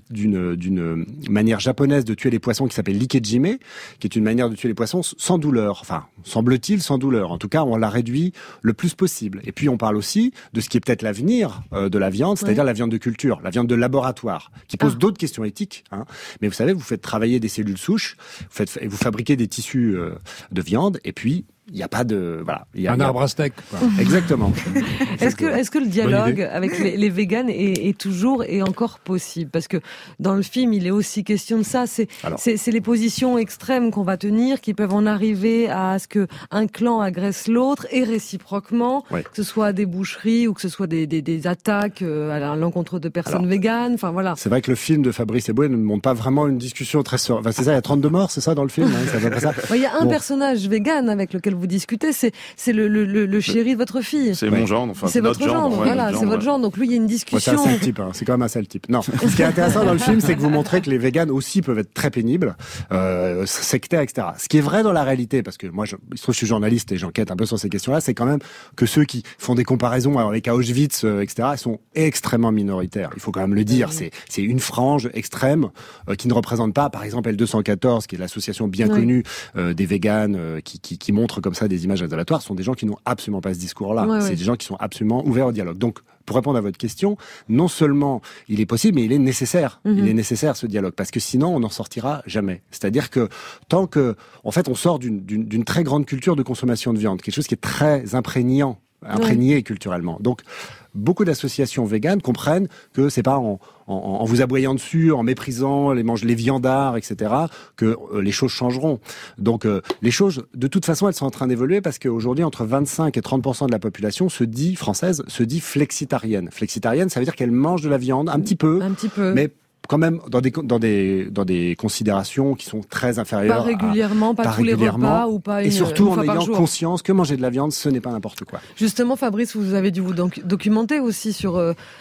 d'une manière japonaise de tuer les poissons qui s'appelle l'ikejime, qui est une manière de tuer les poissons sans douleur. Enfin, semble-t-il, sans douleur. En tout cas, on la réduit le plus possible. Et puis, on parle aussi de ce qui est peut-être l'avenir de la viande, c'est-à-dire la viande de culture, la viande de laboratoire, qui pose d'autres questions éthiques. Hein. Mais vous savez, vous faites travailler des cellules souches, vous fabriquez des tissus de viande, et puis il n'y a pas de un arbre à steak. Exactement. Est-ce que le dialogue avec les véganes est toujours et encore possible? Parce que dans le film, il est aussi question de ça. C'est les positions extrêmes qu'on va tenir qui peuvent en arriver à ce que un clan agresse l'autre et réciproquement, que ce soit des boucheries ou que ce soit des attaques à l'encontre de personnes véganes. Enfin voilà. C'est vrai que le film de Fabrice Eboué ne montre pas vraiment une discussion très c'est ça. Il y a 32 morts, c'est ça dans le film. Ça. Il y a un personnage vegan avec lequel vous discutez, c'est le chéri de votre fille. C'est mon gendre, enfin c'est votre gendre, voilà, c'est votre gendre. Donc lui, il y a une discussion. C'est un sale type, c'est quand même un sale type. Non, ce qui est intéressant dans le film, c'est que vous montrez que les véganes aussi peuvent être très pénibles, sectaires, etc. Ce qui est vrai dans la réalité, parce que moi, il se trouve que je suis journaliste et j'enquête un peu sur ces questions-là, c'est quand même que ceux qui font des comparaisons avec Auschwitz, etc., ils sont extrêmement minoritaires. Il faut quand même le dire. C'est une frange extrême qui ne représente pas, par exemple, L214, qui est l'association bien connue des véganes qui montre comme ça des images révélatoires, sont des gens qui n'ont absolument pas ce discours-là. C'est des gens qui sont absolument ouverts au dialogue. Donc, pour répondre à votre question, non seulement il est possible, mais il est nécessaire. Il est nécessaire ce dialogue, parce que sinon on n'en sortira jamais. C'est-à-dire que tant que, en fait, on sort d'une très grande culture de consommation de viande, quelque chose qui est très imprégné culturellement. Donc, beaucoup d'associations véganes comprennent que c'est pas en vous aboyant dessus, en méprisant les viandards, etc., que les choses changeront. Donc les choses, de toute façon, elles sont en train d'évoluer parce qu'aujourd'hui, entre 25 et 30% de la population française se dit flexitarienne. Flexitarienne, ça veut dire qu'elle mange de la viande un petit peu. Mais quand même dans des considérations qui sont très inférieures. Pas régulièrement, pas tous les repas ou pas. Et surtout en ayant conscience que manger de la viande, ce n'est pas n'importe quoi. Justement, Fabrice, vous avez dû vous documenter aussi sur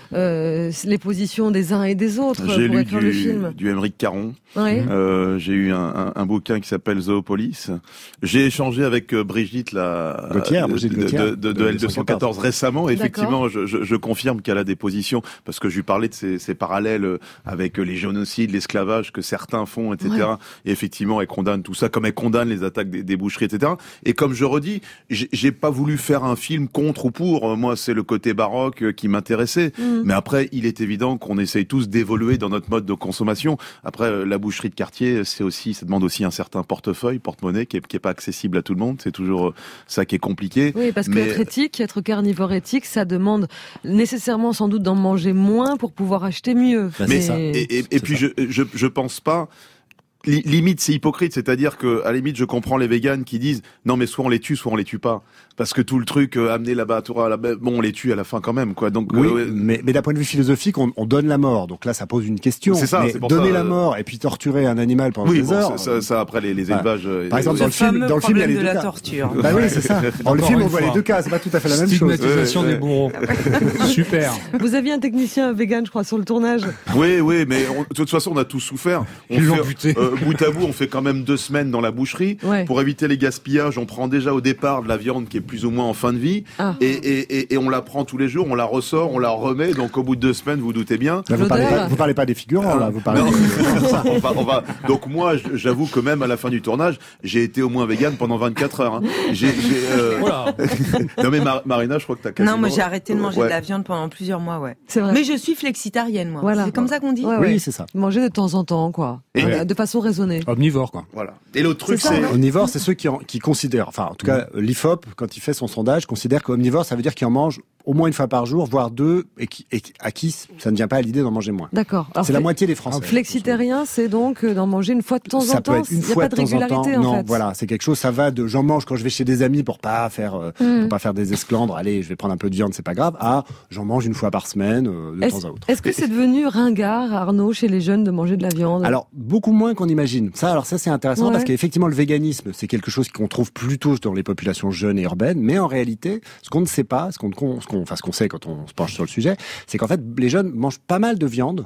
les positions des uns et des autres pour écrire le film. Du Émeric Caron. J'ai eu un bouquin qui s'appelle Zoopolis. J'ai échangé avec Brigitte Gauthier, de L214 récemment. Effectivement, je confirme qu'elle a des positions parce que je lui parlais de ces parallèles avec les génocides, l'esclavage que certains font, etc. Et effectivement, elle condamne tout ça, comme elle condamne les attaques des boucheries, etc. Et comme je redis, j'ai pas voulu faire un film contre ou pour. Moi, c'est le côté baroque qui m'intéressait. Mais après, il est évident qu'on essaye tous d'évoluer dans notre mode de consommation. Après, la boucherie de quartier, ça demande aussi un certain porte-monnaie qui est pas accessible à tout le monde. C'est toujours ça qui est compliqué. Oui, parce que être éthique, être carnivore éthique, ça demande nécessairement sans doute d'en manger moins pour pouvoir acheter mieux. Et puis je pense pas. Limite, c'est hypocrite, c'est-à-dire que, à la limite, je comprends les véganes qui disent non, mais soit on les tue, soit on les tue pas, parce que tout le truc amener l'abattoir à la bête, bon, on les tue à la fin quand même, quoi. Donc mais d'un point de vue philosophique, on donne la mort, donc là, ça pose une question. C'est ça. Mais c'est pour donner ça, la mort et puis torturer un animal pendant des heures. Ça après les élevages. Par exemple, dans le film, il y a les deux cas. Torture. Bah oui, c'est ça. Dans le film, on voit les deux cas. C'est pas tout à fait la même chose. Stigmatisation des bourreaux. Super. Vous aviez un technicien vegan, je crois, sur le tournage. Oui, mais de toute façon, on a tous souffert. Ils l'ont buté. Bout à bout, on fait quand même 2 semaines dans la boucherie. Pour éviter les gaspillages, on prend déjà au départ de la viande qui est plus ou moins en fin de vie. Et on la prend tous les jours, on la ressort, on la remet. Donc au bout de 2 semaines, vous doutez bien. Vous parlez pas des figurants, là. Vous parlez. on va. Donc moi, j'avoue que même à la fin du tournage, j'ai été au moins vegan pendant 24 heures. Hein. Non mais Marina, je crois que t'as quasiment... Non, moi j'ai arrêté de manger de la viande pendant plusieurs mois, C'est vrai. Mais je suis flexitarienne, moi. C'est comme ça qu'on dit. Oui, c'est ça. Manger de temps en temps, quoi. De façon raisonnée. Omnivore, quoi. Voilà. Et l'autre truc, c'est... Omnivore, c'est ceux qui considèrent, enfin, en tout cas, l'IFOP, quand il fait son sondage, considère qu'omnivore, ça veut dire qu'il en mange au moins une fois par jour, voire 2, et à qui ça ne vient pas à l'idée d'en manger moins. D'accord. C'est la moitié des Français. Flexitarien, c'est donc d'en manger une fois de temps en temps. Ça peut être une fois de temps en temps. Non, fait. Voilà, c'est quelque chose. Ça va de j'en mange quand je vais chez des amis pour pas faire des esclandres. Allez, je vais prendre un peu de viande, c'est pas grave. J'en mange une fois par semaine de temps à autre. Est-ce que c'est devenu ringard, Arnaud, chez les jeunes de manger de la viande? Alors beaucoup moins qu'on imagine. Ça c'est intéressant parce qu'effectivement le véganisme c'est quelque chose qu'on trouve plutôt dans les populations jeunes et urbaines, mais en réalité, ce qu'on ne sait pas, ce qu'on sait quand on se penche sur le sujet, c'est qu'en fait les jeunes mangent pas mal de viande.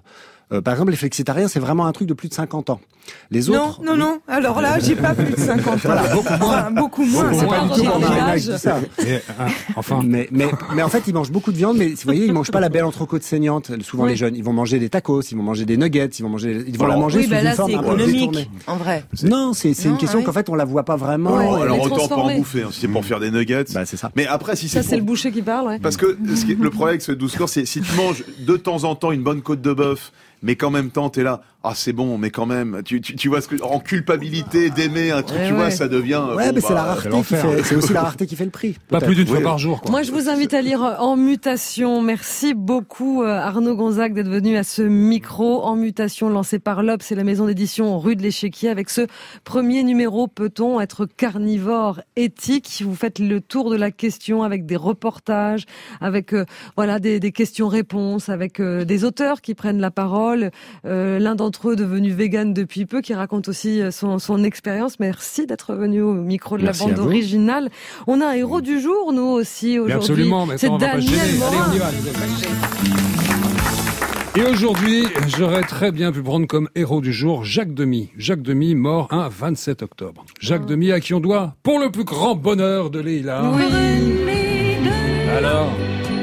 Par exemple, les flexitariens, c'est vraiment un truc de plus de 50 ans. Les autres... Non. Alors là, j'ai pas plus de 50 ans. Voilà, beaucoup moins. C'est pas du tout pour Marina que je dis ça. Enfin. Mais en fait, ils mangent beaucoup de viande, mais vous voyez, ils mangent pas la belle entrecôte saignante. Souvent, les jeunes, ils vont manger des tacos, ils vont manger des nuggets, ils vont la manger sous une forme un peu détournée. En vrai. Non, c'est une question qu'en fait, on la voit pas vraiment. Alors autant pas en bouffer, si c'est pour faire des nuggets. Bah, c'est ça. Mais après, si c'est c'est le boucher qui parle, ouais. Parce que le problème avec ce 12 courses, c'est si tu manges de temps en temps une bonne côte de bœuf, mais qu'en même temps t'es là, c'est bon, mais quand même, tu vois en culpabilité d'aimer un truc, vois, ça devient. Mais c'est la rareté c'est aussi la rareté qui fait le prix. Pas plus d'une fois par jour, quoi. Moi, je vous invite à lire En Mutation. Merci beaucoup, Arnaud Gonzague, d'être venu à ce micro. En Mutation, lancé par l'Obs, c'est la maison d'édition rue de l'Échiquier. Avec ce premier numéro, peut-on être carnivore éthique? Vous faites le tour de la question avec des reportages, avec des questions-réponses, avec des auteurs qui prennent la parole. L'un d'entre eux devenu vegan depuis peu, qui raconte aussi son expérience. Merci d'être venu au micro de la bande originale. On a un héros du jour, nous aussi, aujourd'hui. Absolument, mais c'est Daniel Morin. Allez, on y va. Et aujourd'hui, j'aurais très bien pu prendre comme héros du jour Jacques Demy. Jacques Demy, mort un 27 octobre. Jacques Demy, à qui on doit, pour le plus grand bonheur de Leïla. Oui. Alors,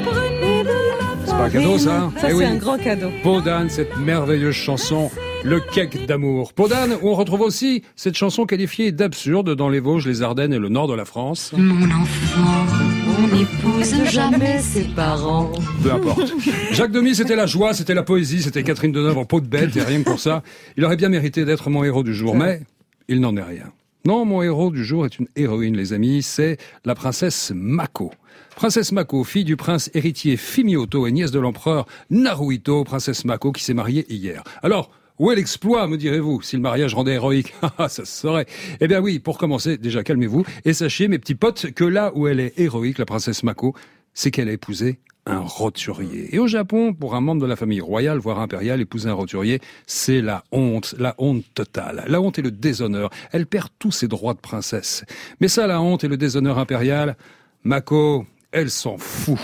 c'est pas un cadeau, ça? Ça, c'est un grand cadeau. Peau d'âne, cette merveilleuse chanson, Le Cake d'amour. Peau d'âne, où on retrouve aussi cette chanson qualifiée d'absurde dans les Vosges, les Ardennes et le nord de la France. Mon enfant, on n'épouse jamais ses parents. Peu importe. Jacques Demy, c'était la joie, c'était la poésie, c'était Catherine Deneuve en peau de bête, et rien que pour ça, il aurait bien mérité d'être mon héros du jour, mais il n'en est rien. Non, mon héros du jour est une héroïne, les amis, c'est la princesse Mako. Princesse Mako, fille du prince héritier Fumioto et nièce de l'empereur Naruhito, princesse Mako qui s'est mariée hier. Alors, où est l'exploit, me direz-vous, si le mariage rendait héroïque? Ça se saurait. Eh bien oui, pour commencer, déjà calmez-vous, et sachez, mes petits potes, que là où elle est héroïque, la princesse Mako, c'est qu'elle a épousé un roturier. Et au Japon, pour un membre de la famille royale, voire impériale, épouser un roturier, c'est la honte totale. La honte et le déshonneur. Elle perd tous ses droits de princesse. Mais ça, la honte et le déshonneur impérial, Mako, elle s'en fout.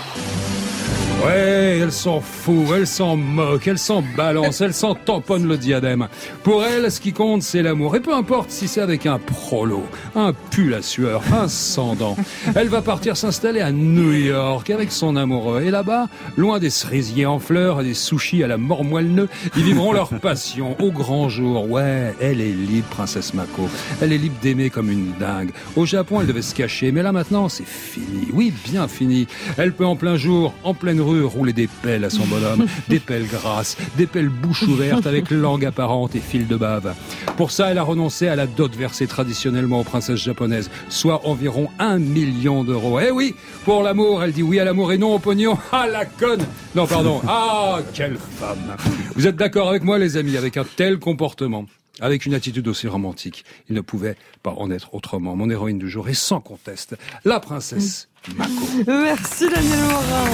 Ouais, elle s'en fout, elle s'en moque, elle s'en balance, elle s'en tamponne le diadème. Pour elle, ce qui compte, c'est l'amour. Et peu importe si c'est avec un prolo, un pull à sueur, un sans dents. Elle va partir s'installer à New York avec son amoureux. Et là-bas, loin des cerisiers en fleurs et des sushis à la mort moelle-neu, ils vivront leur passion au grand jour. Ouais, elle est libre, princesse Mako. Elle est libre d'aimer comme une dingue. Au Japon, elle devait se cacher, mais là maintenant, c'est fini. Oui, bien fini. Elle peut en plein jour, en pleine rue, rouler des pelles à son bonhomme, des pelles grasses, des pelles bouche ouverte avec langue apparente et fil de bave. Pour ça, elle a renoncé à la dot versée traditionnellement aux princesses japonaises, soit environ 1 million d'euros. Eh oui, pour l'amour, elle dit oui à l'amour et non au pognon. Ah, la conne! Non, pardon. Ah, quelle femme! Vous êtes d'accord avec moi, les amis, avec un tel comportement? Avec une attitude aussi romantique, il ne pouvait pas en être autrement. Mon héroïne du jour est sans conteste la princesse Mako. Merci Daniel Morin.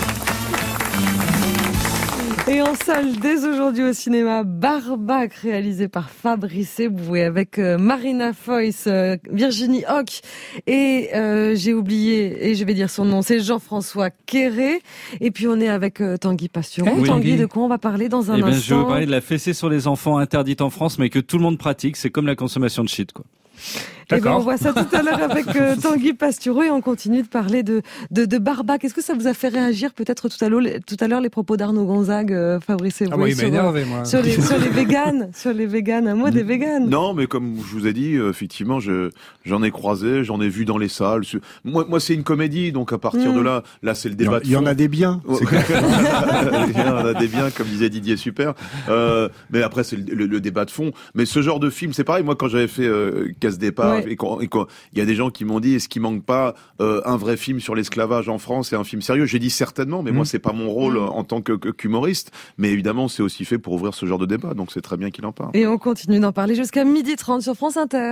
Et en salle dès aujourd'hui au cinéma, Barbac, réalisé par Fabrice Eboué avec Marina Foïs, Virginie Hoc et j'ai oublié et je vais dire son nom, c'est Jean-François Quéré. Et puis on est avec Tanguy Pastureau. Oui. Tanguy, de quoi on va parler dans un instant? Je veux parler de la fessée sur les enfants interdite en France, mais que tout le monde pratique. C'est comme la consommation de shit, quoi. Et ben on voit ça tout à l'heure avec Tanguy Pastureau et on continue de parler de Barbac. Est-ce que ça vous a fait réagir peut-être tout à l'heure les propos d'Arnaud Gonzague, Fabrice Eboué, oui, il m'a énervé, moi. sur les véganes, un mot des véganes. Non, mais comme je vous ai dit, effectivement, j'en ai croisé, j'en ai vu dans les salles. Moi, c'est une comédie, donc à partir de là, c'est le débat. Il y en a des biens. Il y en a des biens, comme disait Didier Super. Mais après, c'est le débat de fond. Mais ce genre de film, c'est pareil. Moi, quand j'avais fait Casse Départ, et quand il y a des gens qui m'ont dit, est-ce qu'il manque pas un vrai film sur l'esclavage en France et un film sérieux? J'ai dit certainement, mais moi, c'est pas mon rôle en tant qu'humoriste. Mais évidemment, c'est aussi fait pour ouvrir ce genre de débat. Donc, c'est très bien qu'il en parle. Et on continue d'en parler jusqu'à 12h30 sur France Inter.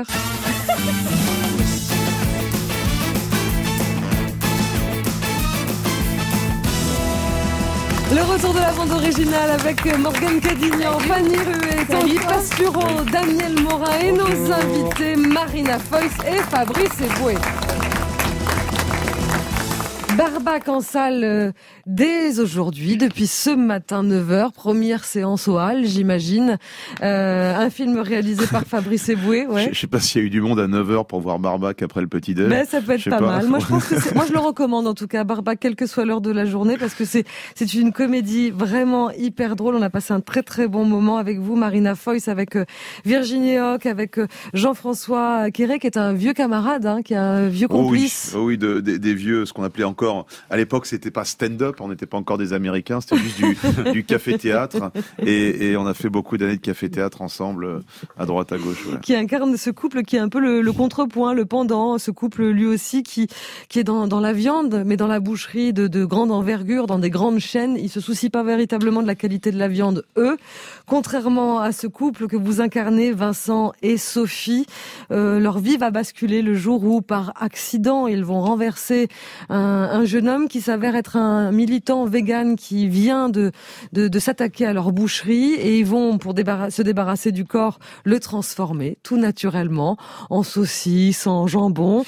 Le retour de la bande originale avec Morgane Cadignan, Fanny Ruet, Tanguy Pastureau, Daniel Morin et nos invités Marina Foïs et Fabrice Eboué. Barbac en salle dès aujourd'hui, depuis ce matin 9h, première séance au Hall, j'imagine. Un film réalisé par Fabrice Eboué. Ouais. Je sais pas s'il y a eu du monde à 9h pour voir Barbac après le petit déj. Mais ça peut être pas mal. Moi je pense que moi je le recommande en tout cas, Barbac, quelle que soit l'heure de la journée, parce que c'est une comédie vraiment hyper drôle. On a passé un très très bon moment avec vous, Marina Foïs, avec Virginie Hoc, avec Jean-François Quéré, qui est un vieux camarade, qui est un vieux complice. Oh oui, des vieux, ce qu'on appelait encore. À l'époque, c'était pas stand-up, on n'était pas encore des Américains, c'était juste du café-théâtre. Et on a fait beaucoup d'années de café-théâtre ensemble, à droite, à gauche. Ouais. Qui incarne ce couple qui est un peu le contrepoint, le pendant, ce couple lui aussi qui est dans la viande, mais dans la boucherie de grande envergure, dans des grandes chaînes. Ils se soucient pas véritablement de la qualité de la viande, eux. Contrairement à ce couple que vous incarnez, Vincent et Sophie, leur vie va basculer le jour où, par accident, ils vont renverser un jeune homme qui s'avère être un militant vegan qui vient de s'attaquer à leur boucherie, et ils vont, pour se débarrasser du corps, le transformer tout naturellement en saucisse, en jambon,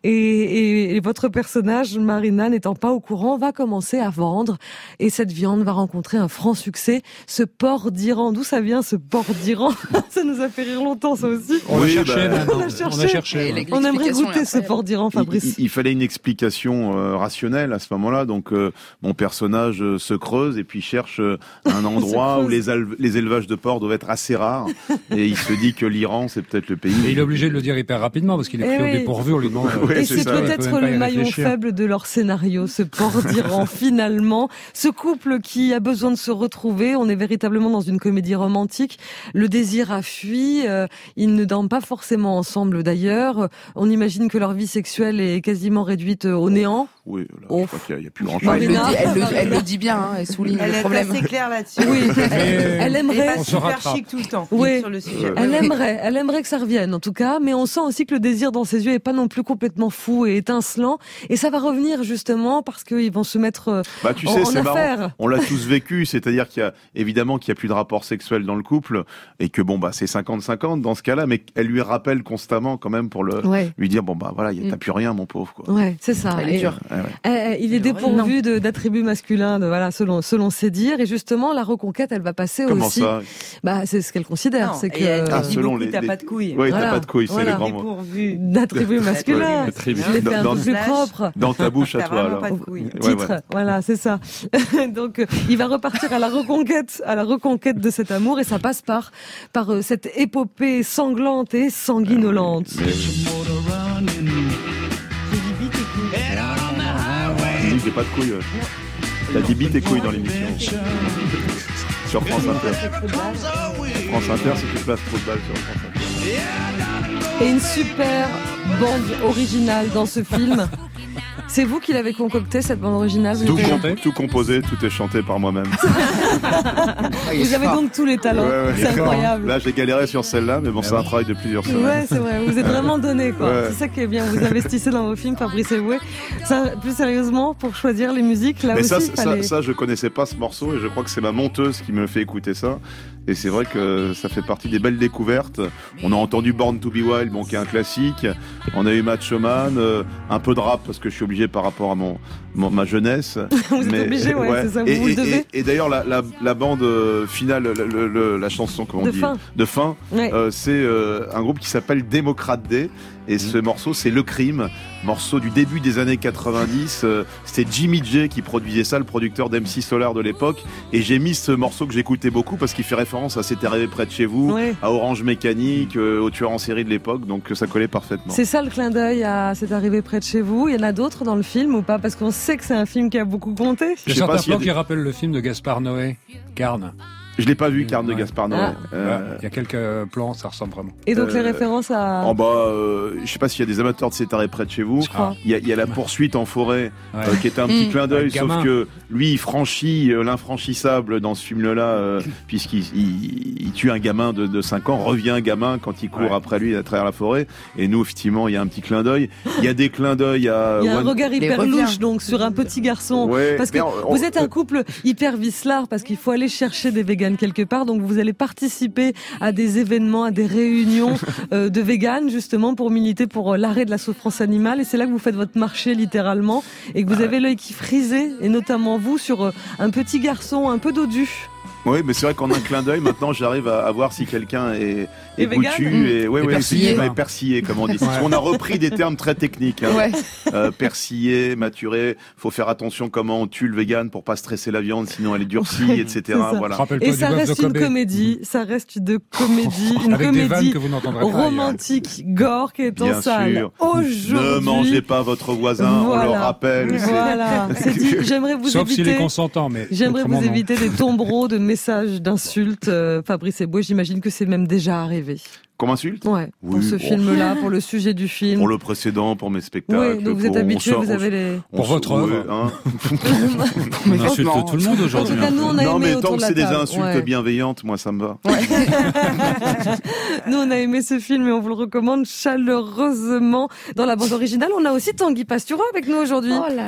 et votre personnage, Marina, n'étant pas au courant, va commencer à vendre, et cette viande va rencontrer un franc succès. Ce porc d'Iran, d'où ça vient ce porc d'Iran? Ça nous a fait rire longtemps, ça aussi. On l'a cherché. On aimerait goûter ce porc d'Iran, Fabrice. Il fallait une explication rationnelle à ce moment-là, donc mon personnage se creuse et puis cherche un endroit où les élevages de porcs doivent être assez rares, et il se dit que l'Iran c'est peut-être le pays. Et il est obligé de le dire hyper rapidement parce qu'il est pris au dépourvu, on lui demande. Et c'est peut-être le maillon faible de leur scénario, ce porc d'Iran finalement, ce couple qui a besoin de se retrouver. On est véritablement dans une comédie romantique, le désir a fui, ils ne dorment pas forcément ensemble d'ailleurs, on imagine que leur vie sexuelle est quasiment réduite au néant. Oui, là, je crois qu'il n'y a plus grand-chose. Elle le dit bien, elle souligne le problème. Elle est assez claire là-dessus. Oui, elle aimerait. On super chic tout le temps. Oui, sur le sujet. Elle aimerait que ça revienne en tout cas, mais on sent aussi que le désir dans ses yeux est pas non plus complètement fou et étincelant, et ça va revenir justement parce qu'ils vont se mettre tu sais, c'est affaire. Marrant. On l'a tous vécu, c'est-à-dire qu'il y a évidemment qu'il y a plus de rapport sexuel dans le couple, et que c'est 50-50 dans ce cas-là, mais elle lui rappelle constamment quand même pour lui dire voilà, t'as plus rien, mon pauvre, quoi. Ouais, c'est ça. Elle est dure. Il est dépourvu d'attributs masculins, selon ses dires, et justement la reconquête, elle va passer Comment aussi. Ça c'est ce qu'elle considère, non, c'est que selon t'as pas de couilles. Oui, t'as pas de couilles, c'est les grands mots. Dépourvu d'attributs masculins. Je l'ai fait un peu plus propre. Dans ta bouche à toi, alors. Pas de couilles. Titre, voilà, c'est ça. Donc il va repartir à la reconquête de cet amour, et ça passe par cette épopée sanglante et sanguinolente. J'ai pas de couilles. T'as dit bite et couilles dans l'émission. Sur France Inter. France Inter, c'est que tu places trop de balles sur France Inter. Et une super bande originale dans ce film. C'est vous qui l'avez concocté, cette bande originale? Tout composé, tout est chanté par moi-même. Vous avez donc tous les talents. C'est incroyable. Là, j'ai galéré sur celle-là, mais c'est un travail de plusieurs semaines. Ouais, c'est vrai. Vous êtes vraiment donné, quoi. Ouais. C'est ça qui est bien. Vous investissez dans vos films, Fabrice Eboué. Plus sérieusement, pour choisir les musiques, là mais aussi. Ça, je connaissais pas ce morceau, et je crois que c'est ma monteuse qui me fait écouter ça. Et c'est vrai que ça fait partie des belles découvertes. On a entendu Born to be Wild, qui est un classique. On a eu Macho Man, un peu de rap parce que je suis obligé par rapport à ma jeunesse. Vous êtes obligé, c'est ça, vous le devez. Et d'ailleurs, la bande finale, la chanson, de fin, c'est un groupe qui s'appelle Démocrate Day. Et ce morceau, c'est Le Crime, morceau du début des années 90. C'était Jimmy J qui produisait ça, le producteur d'MC Solar de l'époque. Et j'ai mis ce morceau que j'écoutais beaucoup parce qu'il fait référence à C'est arrivé près de chez vous, à Orange Mécanique, au tueur en série de l'époque. Donc ça collait parfaitement. C'est ça le clin d'œil à C'est arrivé près de chez vous. Il y en a d'autres dans le film ou pas? Parce qu'on sait que c'est un film qui a beaucoup compté. Il y a certains plans qui rappellent le film de Gaspard Noé, Carne. Je l'ai pas vu, Carne de Gaspard Noé. Il y a quelques plans, ça ressemble vraiment. Et donc les références à... je sais pas s'il y a des amateurs de C'est arrivé près de chez vous. Il y a la poursuite en forêt, qui est un petit clin d'œil, sauf que lui, il franchit l'infranchissable dans ce film-là, puisqu'il tue un gamin de 5 ans, revient un gamin quand il court après lui à travers la forêt. Et nous, effectivement, il y a un petit clin d'œil. Il y a des clins d'œil à... Il y a un regard hyper louche, donc, sur un petit garçon. Parce que vous êtes un couple hyper vicelard, parce qu'il faut aller chercher des véganes véganes quelque part, donc vous allez participer à des événements, à des réunions de véganes, justement, pour militer pour l'arrêt de la souffrance animale. Et c'est là que vous faites votre marché, littéralement, et que vous avez l'œil qui frisait, et notamment vous, sur un petit garçon un peu dodu. Oui, mais c'est vrai qu'en un clin d'œil, maintenant, j'arrive à voir si quelqu'un est vegan, et persillé, comme on dit. Parce qu'on a repris des termes très techniques. Hein. Ouais. Persillé, maturé. Faut faire attention comment on tue le vegan pour pas stresser la viande, sinon elle est durcie, etc. Voilà. Et ça reste une comédie. Ça reste une comédie, une avec comédie que vous romantique, gore, qui est en salle aujourd'hui. Ne mangez pas votre voisin, on le rappelle. Voilà. C'est dit. J'aimerais vous Sauf éviter. s'il est consentant, mais. J'aimerais vous éviter des tombereaux de messages d'insultes. Fabrice Eboué, j'imagine que c'est même déjà arrivé. Comme insulte? Ouais. Oui, pour ce film-là, pour le sujet du film. Pour le précédent, pour mes spectacles. Oui, donc vous êtes habitués, vous avez les... Pour votre œuvre. Hein. On insulte tout le monde aujourd'hui. En tout cas, nous, on a non, aimé mais autour tant de que la c'est des table. insultes bienveillantes, moi, ça me va. Ouais. Nous, on a aimé ce film et on vous le recommande chaleureusement. Dans la bande originale, on a aussi Tanguy Pastureau avec nous aujourd'hui. Oh là là.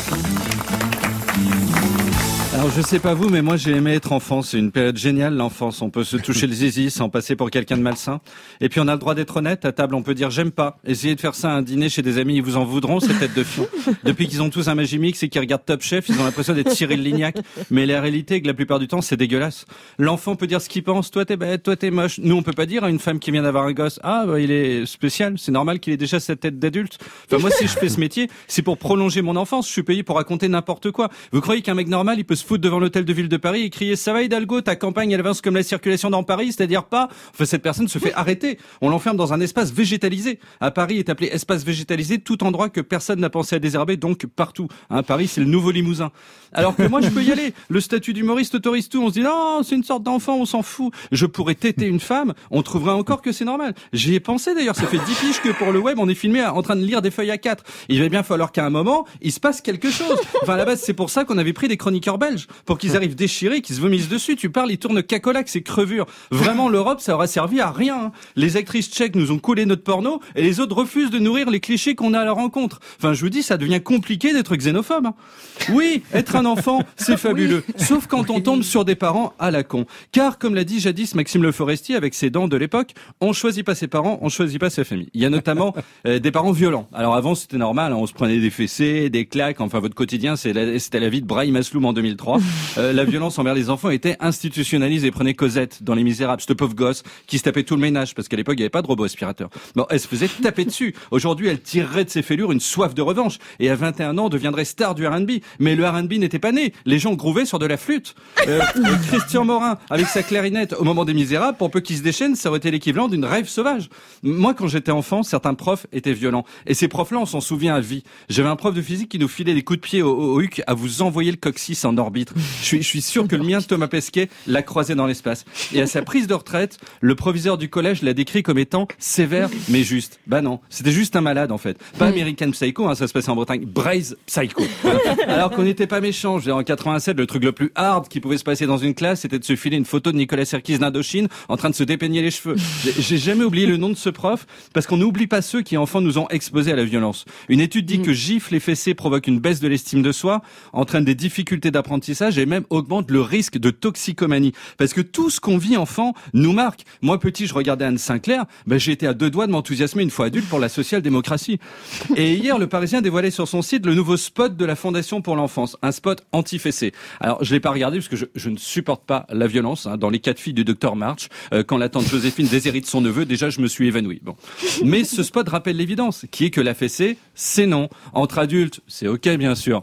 Alors je sais pas vous, mais moi j'ai aimé être enfant. C'est une période géniale, l'enfance. On peut se toucher le zizi sans passer pour quelqu'un de malsain. Et puis on a le droit d'être honnête. À table, on peut dire j'aime pas. Essayez de faire ça à un dîner chez des amis, ils vous en voudront, ces têtes de fion. Depuis qu'ils ont tous un Magimix et qu'ils regardent Top Chef, ils ont l'impression d'être Cyril Lignac. Mais la réalité est que la plupart du temps, c'est dégueulasse. L'enfant peut dire ce qu'il pense. Toi t'es bête, toi t'es moche. Nous on peut pas dire à une femme qui vient d'avoir un gosse, ah bah, il est spécial. C'est normal qu'il ait déjà cette tête d'adulte. Enfin moi si je fais ce métier, c'est pour prolonger mon enfance. Je suis payé pour raconter n'importe quoi. Vous croyez qu'un mec normal, il peut se foutre devant l'hôtel de ville de Paris et crier ça va Hidalgo, ta campagne elle avance comme la circulation dans Paris, c'est-à-dire pas. Enfin cette personne se fait arrêter. On l'enferme dans un espace végétalisé. À Paris est appelé espace végétalisé tout endroit que personne n'a pensé à désherber, donc partout. Hein, Paris c'est le nouveau Limousin. Alors que moi je peux y aller. Le statut d'humoriste autorise tout. On se dit non c'est une sorte d'enfant, on s'en fout. Je pourrais téter une femme, on trouverait encore que c'est normal. J'y ai pensé d'ailleurs. Ça fait 10 piges que pour le web on est filmé en train de lire des feuilles A4. Il va bien falloir qu'à un moment il se passe quelque chose. Enfin à la base c'est pour ça qu'on avait pris des chroniqueurs belges pour qu'ils arrivent déchirés, qui se vomissent dessus. Tu parles, ils tournent cacolac, c'est crevure. Vraiment, l'Europe, ça aurait servi à rien. Hein. Les actrices tchèques nous ont collé notre porno et les autres refusent de nourrir les clichés qu'on a à leur rencontre. Enfin, je vous dis, ça devient compliqué d'être xénophobe. Hein. Oui, être un enfant, c'est fabuleux. Oui. Sauf quand on tombe sur des parents à la con. Car, comme l'a dit jadis Maxime Le Forestier avec ses dents de l'époque, on choisit pas ses parents, on choisit pas sa famille. Il y a notamment des parents violents. Alors avant, c'était normal, hein, on se prenait des fessées, des claques, enfin votre quotidien, c'était la vie de Brahim Asloum en 2003. La violence envers les enfants était institutionnalisée. Prenez Cosette dans Les Misérables, ce pauvre gosse qui se tapait tout le ménage parce qu'à l'époque il n'y avait pas de robot aspirateur. Bon, elle se faisait taper dessus. Aujourd'hui, elle tirerait de ses fêlures une soif de revanche et à 21 ans deviendrait star du R&B. Mais le R&B n'était pas né. Les gens grouvaient sur de la flûte. Christian Morin avec sa clarinette au moment des Misérables, pour peu qu'il se déchaîne, ça aurait été l'équivalent d'une rêve sauvage. Moi, quand j'étais enfant, certains profs étaient violents et ces profs-là, on s'en souvient à vie. J'avais un prof de physique qui nous filait des coups de pied au huc à vous envoyer le coccyx en orbite. Je suis sûr que le mien, Thomas Pesquet, l'a croisé dans l'espace. Et à sa prise de retraite, le proviseur du collège l'a décrit comme étant sévère mais juste. Bah non, c'était juste un malade en fait. Pas American Psycho, hein, ça se passait en Bretagne. Braise Psycho. Alors qu'on n'était pas méchants. En 87, le truc le plus hard qui pouvait se passer dans une classe, c'était de se filer une photo de Nicolas Serkis d'Indochine en train de se dépeigner les cheveux. J'ai jamais oublié le nom de ce prof parce qu'on n'oublie pas ceux qui enfants nous ont exposés à la violence. Une étude dit que gifles et fessées provoquent une baisse de l'estime de soi, entraînent des difficultés d'apprentissage et même augmentent le risque de toxicomanie. Parce que tout ce qu'on vit enfant nous marque. Moi petit, je regardais Anne Sinclair, j'ai été à 2 doigts de m'enthousiasmer une fois adulte pour la social-démocratie. Et hier, le Parisien dévoilait sur son site le nouveau spot de la Fondation pour l'enfance, un spot anti-fessé. Alors je l'ai pas regardé parce que je ne supporte pas la violence. Hein. Dans Les 4 filles du Dr March, quand la tante Joséphine déshérite son neveu, déjà je me suis évanoui. Bon. Mais ce spot rappelle l'évidence, qui est que la fessée, c'est non. Entre adultes, c'est ok bien sûr.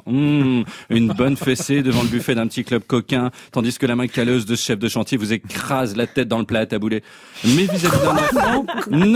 Une bonne fessée devant le buffet d'un petit club coquin, tandis que la main calleuse de ce chef de chantier vous écrase la tête dans le plat à taboulet. Mais vis-à-vis d'un enfant,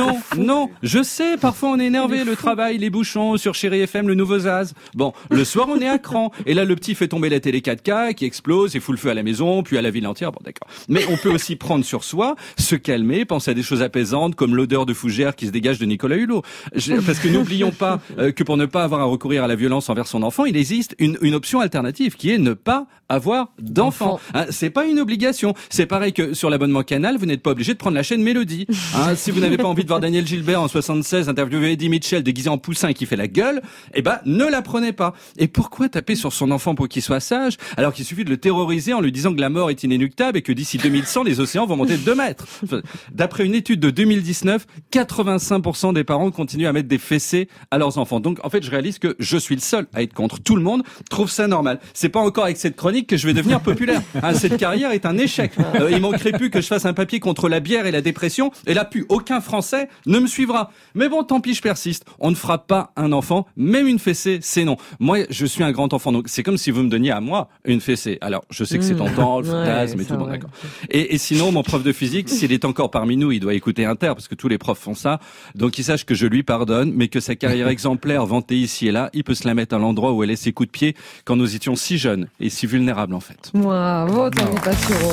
non. Je sais, parfois on est énervé, le travail, les bouchons, sur Chéri FM, le nouveau Zaz. Bon, le soir on est à cran, et là le petit fait tomber la télé 4K, qui explose et fout le feu à la maison, puis à la ville entière, bon d'accord. Mais on peut aussi prendre sur soi, se calmer, penser à des choses apaisantes, comme l'odeur de fougère qui se dégage de Nicolas Hulot. Parce que n'oublions pas que pour ne pas avoir à recourir à la violence envers son enfant, il existe une option alternative, qui est ne pas pas avoir d'enfants. Hein, c'est pas une obligation. C'est pareil que sur l'abonnement Canal, vous n'êtes pas obligé de prendre la chaîne Mélodie. Hein, si vous n'avez pas envie de voir Daniel Gilbert en 76 interviewer Eddie Mitchell déguisé en poussin qui fait la gueule, eh ben ne la prenez pas. Et pourquoi taper sur son enfant pour qu'il soit sage alors qu'il suffit de le terroriser en lui disant que la mort est inéluctable et que d'ici 2100 les océans vont monter de 2 mètres. D'après une étude de 2019, 85% des parents continuent à mettre des fessées à leurs enfants. Donc en fait, je réalise que je suis le seul à être contre. Tout le monde trouve ça normal. C'est pas encore avec cette chronique que je vais devenir populaire. Hein, cette carrière est un échec. Il manquerait plus que je fasse un papier contre la bière et la dépression, et là plus aucun Français ne me suivra. Mais bon, tant pis, je persiste. On ne fera pas un enfant, même une fessée, c'est non. Moi, je suis un grand enfant, donc c'est comme si vous me donniez à moi une fessée. Alors, je sais que c'est tentant, le fantasme et tout, bon, d'accord. Et sinon, mon prof de physique, s'il est encore parmi nous, il doit écouter Inter, parce que tous les profs font ça, donc il sache que je lui pardonne, mais que sa carrière exemplaire vantée ici et là, il peut se la mettre à l'endroit où elle est ses coups de pied quand nous étions si jeunes et si vulnérables en fait. Bravo, Tanguy Passero.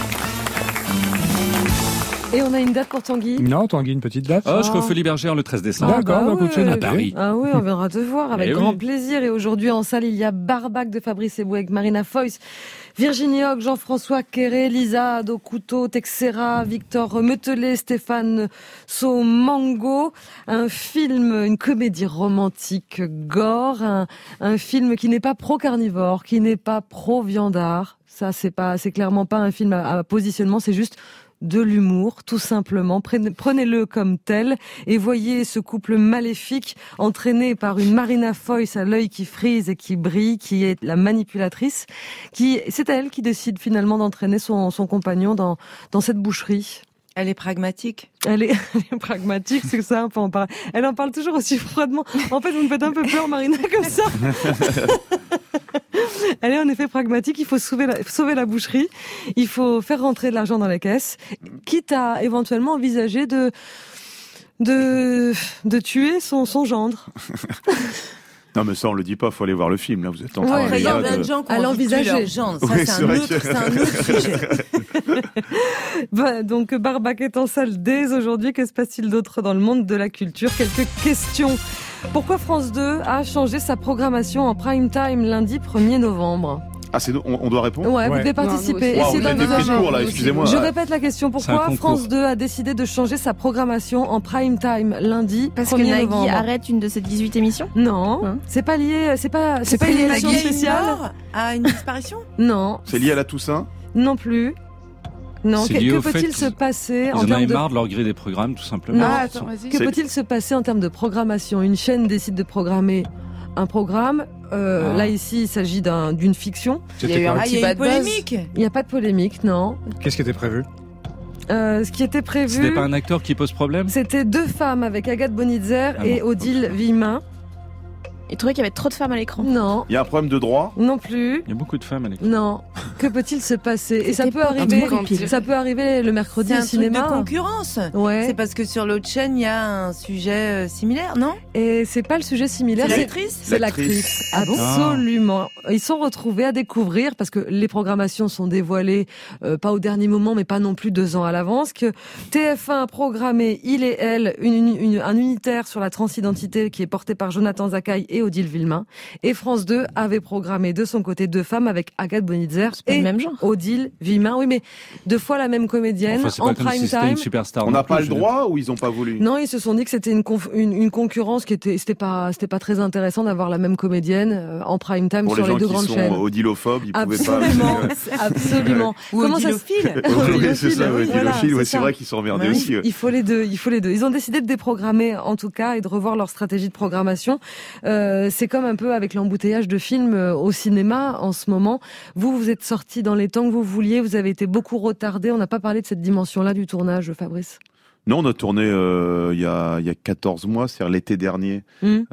Et on a une date pour Tanguy ? Non, Tanguy, une petite date. Je serai au Folies Bergère le 13 décembre. D'accord, donc à Paris. Ah oui, on viendra te voir avec grand plaisir. Et aujourd'hui en salle, il y a Barbac de Fabrice Eboué avec Marina Foïs, Virginie Hoc, Jean-François Quéré, Lisa Adocouto, Texera, Victor Metelet, Stéphane Somango. Un film, une comédie romantique gore, un film qui n'est pas pro-carnivore, qui n'est pas pro-viandard. Ça, c'est clairement pas un film à positionnement, c'est juste de l'humour, tout simplement. Prenez-le comme tel et voyez ce couple maléfique entraîné par une Marina Foïs à l'œil qui frise et qui brille, qui est la manipulatrice, c'est elle qui décide finalement d'entraîner son compagnon dans cette boucherie. Elle est pragmatique. Elle est pragmatique, c'est ça, on peut en parler. Elle en parle toujours aussi froidement. En fait, vous me faites un peu peur, Marina, comme ça. Elle est en effet pragmatique, il faut sauver la boucherie, il faut faire rentrer de l'argent dans les caisses, quitte à éventuellement envisager de tuer son gendre. Non, mais ça, on le dit pas, faut aller voir le film, là, vous êtes en train de... Il y a plein de gens qui ont l'envisager. Ça, c'est un autre sujet. Donc, Barbac est en salle dès aujourd'hui. Que se passe-t-il d'autre dans le monde de la culture ? Quelques questions. Pourquoi France 2 a changé sa programmation en prime time lundi 1er novembre ? Ah, on doit répondre ? Ouais, vous devez participer. Wow, vous avez pris court, là, excusez-moi. Je répète la question. Pourquoi France 2 a décidé de changer sa programmation en prime time lundi 1er novembre ? Parce que Nagui arrête une de ses 18 émissions ? Non. C'est pas lié, c'est pas une émission spéciale. À une disparition ? Non. C'est lié à la Toussaint ? Non plus. Non, que peut-il se passer en termes de... Ils en avaient marre de leur grille des programmes, tout simplement. Attends, vas-y. Que peut-il se passer en termes de programmation ? Une chaîne décide de programmer un programme. Là, ici, il s'agit d'une fiction. Il y a eu une polémique. Il n'y a pas de polémique, non. Qu'est-ce qui était prévu ? Ce qui était prévu... C'était pas un acteur qui pose problème ? C'était 2 femmes avec Agathe Bonitzer et Odile Villemin. Il trouvait qu'il y avait trop de femmes à l'écran. Non. Il y a un problème de droit ? Non plus. Il y a beaucoup de femmes à l'écran. Non. Que peut-il se passer ? Et ça peut arriver le mercredi au cinéma. C'est un truc de concurrence. Ouais. C'est parce que sur l'autre chaîne, il y a un sujet similaire, non ? Et c'est pas le sujet similaire. C'est l'actrice ? C'est l'actrice. Absolument. Ils sont retrouvés à découvrir, parce que les programmations sont dévoilées, pas au dernier moment, mais pas non plus 2 ans à l'avance, que TF1 a programmé Il et Elle, un unitaire sur la transidentité qui est porté par Jonathan Zakaï et Odile Villemin. Et France 2 avait programmé de son côté 2 femmes avec Agathe Bonitzer et le même genre. Odile Villemin. Oui, mais 2 fois la même comédienne en prime time. Une superstar. On n'a pas le droit ou ils n'ont pas voulu ? Non, ils se sont dit que c'était une concurrence qui c'était pas très intéressant d'avoir la même comédienne en prime time pour sur les 2 grandes chaînes. Pour les gens qui sont odilophobes, ils pouvaient pas. Absolument. Ou odilophiles. Oui, c'est ça, odilophiles. Ouais, c'est vrai qu'ils sont emmerdés aussi. Il faut les deux. Ils ont décidé de déprogrammer en tout cas et de revoir leur stratégie de programmation. C'est comme un peu avec l'embouteillage de films au cinéma en ce moment. Vous êtes sortis dans les temps que vous vouliez, vous avez été beaucoup retardés. On n'a pas parlé de cette dimension-là du tournage, Fabrice. Non, on a tourné il y a 14 mois, c'est-à-dire l'été dernier.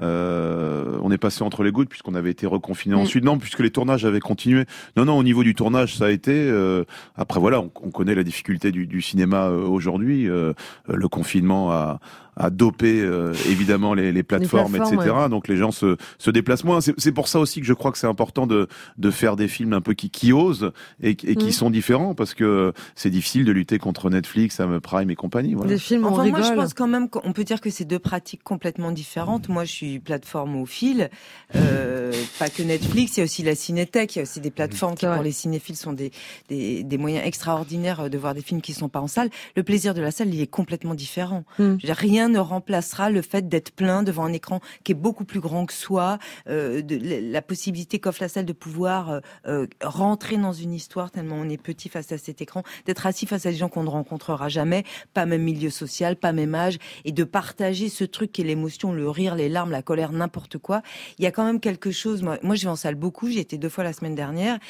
On est passé entre les gouttes puisqu'on avait été reconfiné ensuite. Non, puisque les tournages avaient continué. Non, au niveau du tournage, ça a été... Après, voilà, on connaît la difficulté du cinéma aujourd'hui. Le confinement a doper évidemment les plateformes, etc. Ouais. Donc les gens se déplacent moins. C'est pour ça aussi que je crois que c'est important de faire des films un peu qui osent et qui sont différents, parce que c'est difficile de lutter contre Netflix, Amazon Prime et compagnie. Voilà. Des films, enfin, moi, je pense quand même qu'on peut dire que c'est deux pratiques complètement différentes. Moi, je suis plateforme au fil, pas que Netflix. Il y a aussi la Cinétech. Il y a aussi des plateformes qui, pour les cinéphiles, sont des moyens extraordinaires de voir des films qui sont pas en salle. Le plaisir de la salle, il est complètement différent. Je veux dire, rien ne remplacera le fait d'être plein devant un écran qui est beaucoup plus grand que soi, la possibilité qu'offre la salle de pouvoir rentrer dans une histoire tellement on est petit face à cet écran, d'être assis face à des gens qu'on ne rencontrera jamais, pas même milieu social, pas même âge, et de partager ce truc qui est l'émotion, le rire, les larmes, la colère, n'importe quoi. Il y a quand même quelque chose. Moi, je vais en salle beaucoup. J'y étais 2 fois la semaine dernière.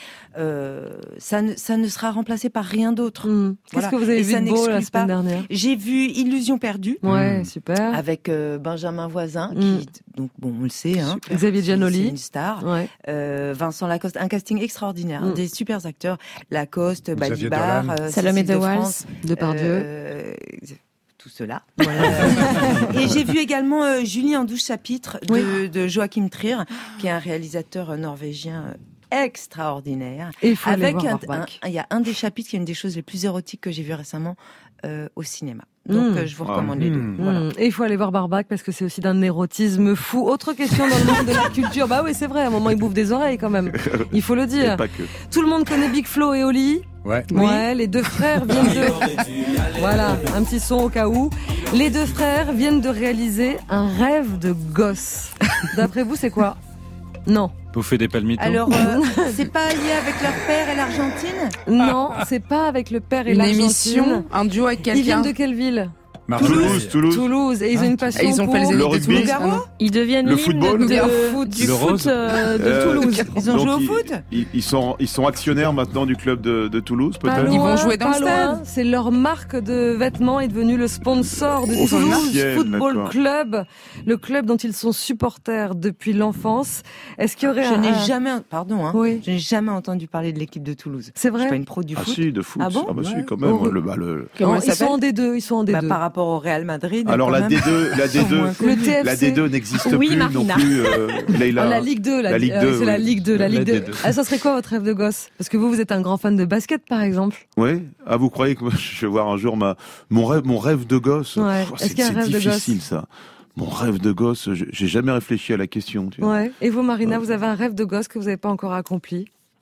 Ça ne sera remplacé par rien d'autre. Qu'est-ce que vous avez vu de beau la semaine dernière? J'ai vu Illusion perdue. Ouais, super. Avec Benjamin Voisin, qui, donc bon, on le sait, hein. Xavier Giannoli, c'est une star. Ouais. Vincent Lacoste, un casting extraordinaire, des super acteurs. Lacoste, Balibar, Salomé de Walls, Depardieu. Tout cela. Voilà. Et j'ai vu également Julie en 12 chapitres de Joachim Trier, qui est un réalisateur norvégien extraordinaire. Et il faut avec aller voir il y a un des chapitres qui est une des choses les plus érotiques que j'ai vu récemment au cinéma. Donc je vous recommande les deux. Voilà. Et il faut aller voir Barbac parce que c'est aussi d'un érotisme fou. Autre question dans le monde de la culture. Bah oui, c'est vrai, à un moment il bouffe des oreilles quand même. Il faut le dire. Pas que. Tout le monde connaît Big Flo et Oli. Ouais. Ouais, les deux frères viennent de... Voilà, un petit son au cas où. Les deux frères viennent de réaliser un rêve de gosse. D'après vous, c'est quoi? Non. Bouffer des palmitos. Alors, c'est pas lié avec leur père et l'Argentine? Non, c'est pas avec le père et l'Argentine. Une émission, un duo avec quelqu'un. Ils viennent de quelle ville? Toulouse. Et ils ont une passion ils ont pour fait les le rugby. Ils deviennent Le l'hymne football. du foot de Toulouse. Ils ont joué au foot? Ils sont actionnaires maintenant du club de Toulouse, Pas peut-être. loin, Ils vont jouer dans pas le loin. stade. C'est leur marque de vêtements est devenu le sponsor de Toulouse Officiel, Football d'accord. Club, le club dont ils sont supporters depuis l'enfance. Est-ce qu'il y aurait Je n'ai jamais, pardon, hein, Oui. je n'ai jamais entendu parler de l'équipe de Toulouse. C'est Je vrai? suis pas une pro du Ah foot. si, de foot. Ah bon? bah si, quand même. Oh. Comment Non, ça ils sont en D2, ils sont en D2. Par rapport au Real Madrid. Alors quand la même. D2, Le TFC. la D2 n'existe Oui, plus Marina. non plus. Leïla. La Ligue 2, La Ligue 2, c'est la oui. Ligue 2, la Ligue 2. D2. Ah, ça serait quoi votre rêve de gosse? Parce que vous êtes un grand fan de basket, par exemple. Oui. Ah, vous croyez que moi, je vais voir un jour mon rêve de gosse? Ouais. Pff, Est-ce qu'il y a un c'est rêve de difficile gosse? ça. Mon rêve de gosse, j'ai jamais réfléchi à la question. Tu vois. Ouais. Et vous, Marina, vous avez un rêve de gosse que vous n'avez pas encore accompli?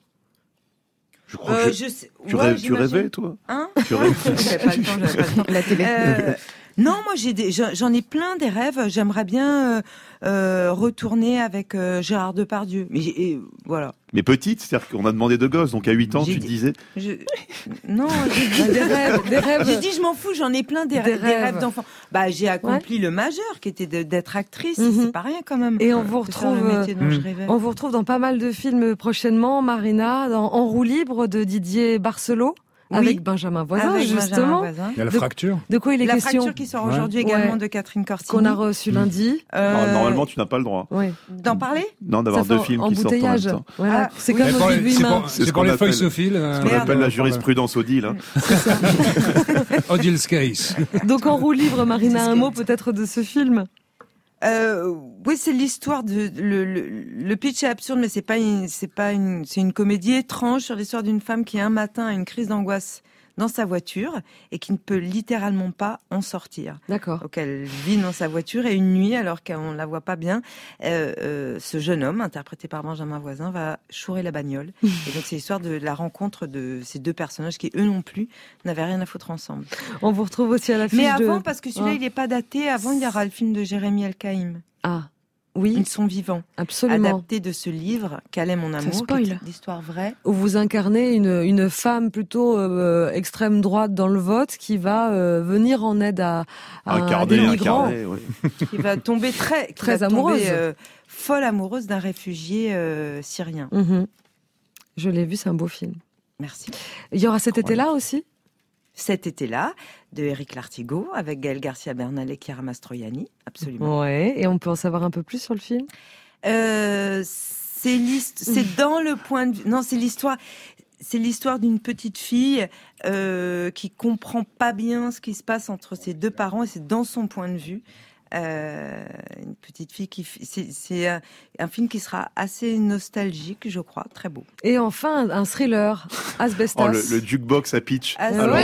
Je crois que je sais. tu Ouais, tu rêvais, toi? Hein? Tu rêvais. J'avais pas le temps. La télé. Non, moi j'en ai plein des rêves. J'aimerais bien retourner avec Gérard Depardieu. Mais voilà. Mais petite, c'est-à-dire qu'on a demandé de gosse, donc à 8 ans, J'ai tu dit- disais. Non, j'ai dit Des rêves. J'ai dit je m'en fous, j'en ai plein des rêves d'enfants. Bah j'ai accompli le majeur qui était d'être actrice, c'est pas rien quand même. Et on vous De faire retrouve, le métier dont je rêvais. on vous retrouve dans pas mal de films prochainement, Marina, dans En roue libre de Didier Barcelot, Oui. avec Benjamin Voisin, Avec justement. Benjamin Voisin. Il y a la De- fracture. De quoi il est La question? fracture qui sort Ouais. aujourd'hui également Ouais. de Catherine Corsini. Qu'on a reçu lundi. Alors, normalement, tu n'as pas le droit. Oui. D'en parler? Non, d'avoir Ça fait deux films qui sortent en même embouteillage. temps. Voilà. Ah, C'est oui. comme C'est nos pour les- 18 c'est mains. pour- C'est ce c'est pour qu'on les appelle- feuilles-sophiles. Ce qu'on appelle la jurisprudence Odile. Hein. Odile Scaris. Donc En roue libre, Marina, un mot peut-être de ce film? Oui, c'est l'histoire de le pitch est absurde, mais c'est une comédie étrange sur l'histoire d'une femme qui un matin a une crise d'angoisse dans sa voiture et qui ne peut littéralement pas en sortir. D'accord. Donc elle vit dans sa voiture et une nuit, alors qu'on la voit pas bien, ce jeune homme, interprété par Benjamin Voisin, va chourer la bagnole. Et donc c'est l'histoire de la rencontre de ces deux personnages qui, eux non plus, n'avaient rien à foutre ensemble. On vous retrouve aussi à l'affiche Mais avant, de... parce que celui-là, Ah. il n'est pas daté, avant il y aura le film de Jérémy Elkaïm. Ah, oui, Ils sont vivants. absolument. Adapté de ce livre, Quel est mon amour, qui spoil. est l'histoire vraie. Où vous incarnez une femme plutôt extrême droite dans le vote qui va venir en aide à des migrants. Qui va tomber très Très amoureuse. folle amoureuse d'un réfugié syrien. Mhm. Je l'ai vu, c'est un beau film. Merci. Il y aura cet été-là aussi? Cet été-là, de Éric Lartigot, avec Gaël Garcia Bernal et Chiara Mastroianni, absolument. Ouais, et on peut en savoir un peu plus sur le film? C'est dans le point de vue... Non, c'est l'histoire... c'est l'histoire d'une petite fille qui comprend pas bien ce qui se passe entre ses deux parents et c'est dans son point de vue. Une petite fille c'est un film qui sera assez nostalgique, je crois, très beau. Et enfin, un thriller, Asbestas. Le jukebox à pitch.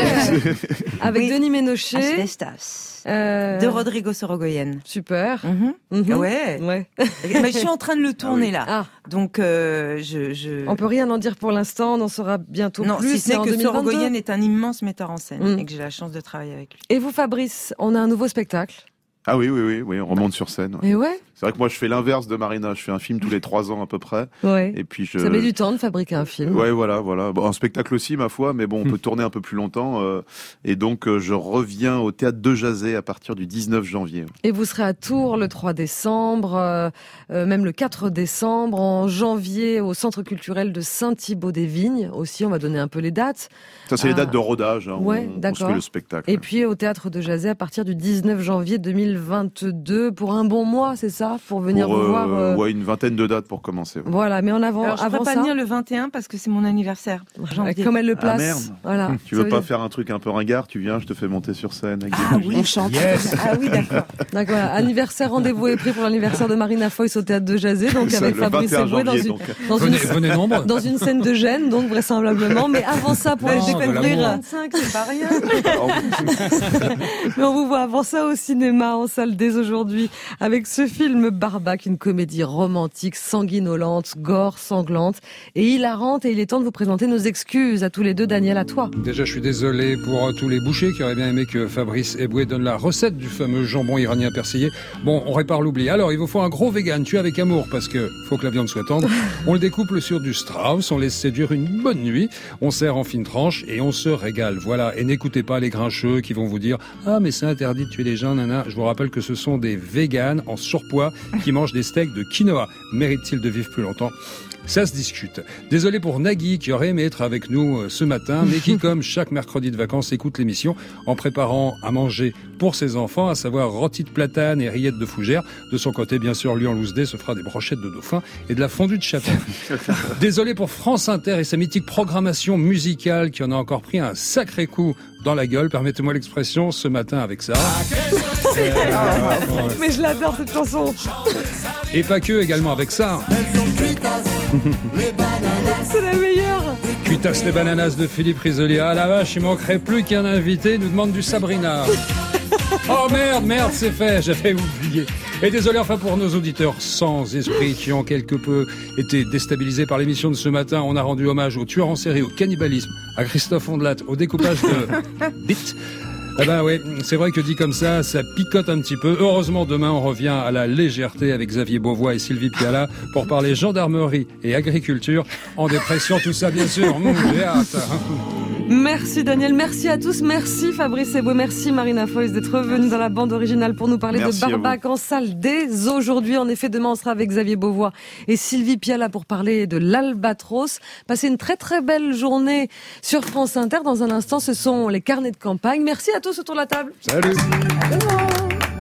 Avec Denis Ménochet. Asbestas. De Rodrigo Sorogoyen. Super. Ouais. Mais je suis en train de le tourner là. Ah. Donc on peut rien en dire pour l'instant, on en saura bientôt non, plus. Si ce n'est que 2022. Sorogoyen est un immense metteur en scène et que j'ai la chance de travailler avec lui. Et vous, Fabrice, on a un nouveau spectacle. Ah oui, on remonte sur scène. Et ouais. C'est vrai que moi je fais l'inverse de Marina, je fais un film tous les 3 ans à peu près. Ouais. Et puis Ça met du temps de fabriquer un film. Ouais, voilà. Bon, un spectacle aussi, ma foi, mais bon, on peut tourner un peu plus longtemps. Et donc je reviens au Théâtre de Jazet à partir du 19 janvier. Et vous serez à Tours le 3 décembre, même le 4 décembre, en janvier au Centre culturel de Saint-Thibaud-des-Vignes aussi, on va donner un peu les dates. Ça c'est les dates de rodage, hein, ouais, on se fait le spectacle. Et puis au Théâtre de Jazet à partir du 19 janvier 2022 pour un bon mois, c'est ça? Pour venir vous voir. Ouais, une vingtaine de dates pour commencer. Ouais. Voilà, mais en avant. Alors, je ne pourrais pas venir le 21 parce que c'est mon anniversaire. Comme elle le place. Ah merde. Voilà. Tu veux pas faire un truc un peu ringard? Tu viens, je te fais monter sur scène. Avec des oui, on chante. Yes. Ah oui, d'accord. D'accord. Anniversaire, rendez-vous est pris pour l'anniversaire de Marina Foïs au Théâtre de Jazet, donc avec Fabrice Eboué dans une scène de Gênes, donc vraisemblablement. Mais avant ça, pour aller découvrir 25, c'est pas rien. Mais on vous voit avant ça au cinéma, en salle dès aujourd'hui, avec ce film Barbac, une comédie romantique, sanguinolente, gore, sanglante et hilarante. Et il est temps de vous présenter nos excuses à tous les deux. Daniel, à toi. Déjà, je suis désolé pour tous les bouchers qui auraient bien aimé que Fabrice Eboué donne la recette du fameux jambon iranien persillé. Bon, on répare l'oubli. Alors, il vous faut un gros vegan, tué avec amour, parce que faut que la viande soit tendre. On le découpe sur du Strauss, on laisse séduire une bonne nuit, on sert en fines tranches et on se régale. Voilà. Et n'écoutez pas les grincheux qui vont vous dire « Ah, mais c'est interdit de tuer les gens, nana ». Je vous rappelle que ce sont des véganes en surpoids qui mangent des steaks de quinoa. Mérite-t-il de vivre plus longtemps ? Ça se discute. Désolé pour Nagui qui aurait aimé être avec nous ce matin, mais qui, comme chaque mercredi de vacances, écoute l'émission en préparant à manger pour ses enfants, à savoir rôti de platane et rillettes de fougère. De son côté, bien sûr, lui en loose day se fera des brochettes de dauphin et de la fondue de châtain. Désolé pour France Inter et sa mythique programmation musicale qui en a encore pris un sacré coup dans la gueule, permettez-moi l'expression, ce matin avec ça. Mais je l'adore cette chanson. Et pas que, également avec ça. C'est la meilleure. Cuitasse les bananas de Philippe Risoli. Ah la vache, il manquerait plus qu'un invité nous demande du Sabrina. Oh merde, c'est fait, j'avais oublié. Et désolé enfin pour nos auditeurs sans esprit qui ont quelque peu été déstabilisés par l'émission de ce matin. On a rendu hommage aux tueurs en série, au cannibalisme, à Christophe Ondelat, au découpage de bits. Eh ben oui, c'est vrai que dit comme ça picote un petit peu. Heureusement, demain, on revient à la légèreté avec Xavier Beauvois et Sylvie Piala pour parler gendarmerie et agriculture. En dépression, tout ça, bien sûr. J'ai hâte. Merci Daniel, merci à tous, merci Fabrice Eboué, merci Marina Foïs d'être venue dans la bande originale pour nous parler de Barbac en salle dès aujourd'hui. En effet, demain on sera avec Xavier Beauvois et Sylvie Piala pour parler de l'Albatros. Passez une très très belle journée sur France Inter. Dans un instant, ce sont les carnets de campagne. Merci à tous autour de la table. Salut. À demain.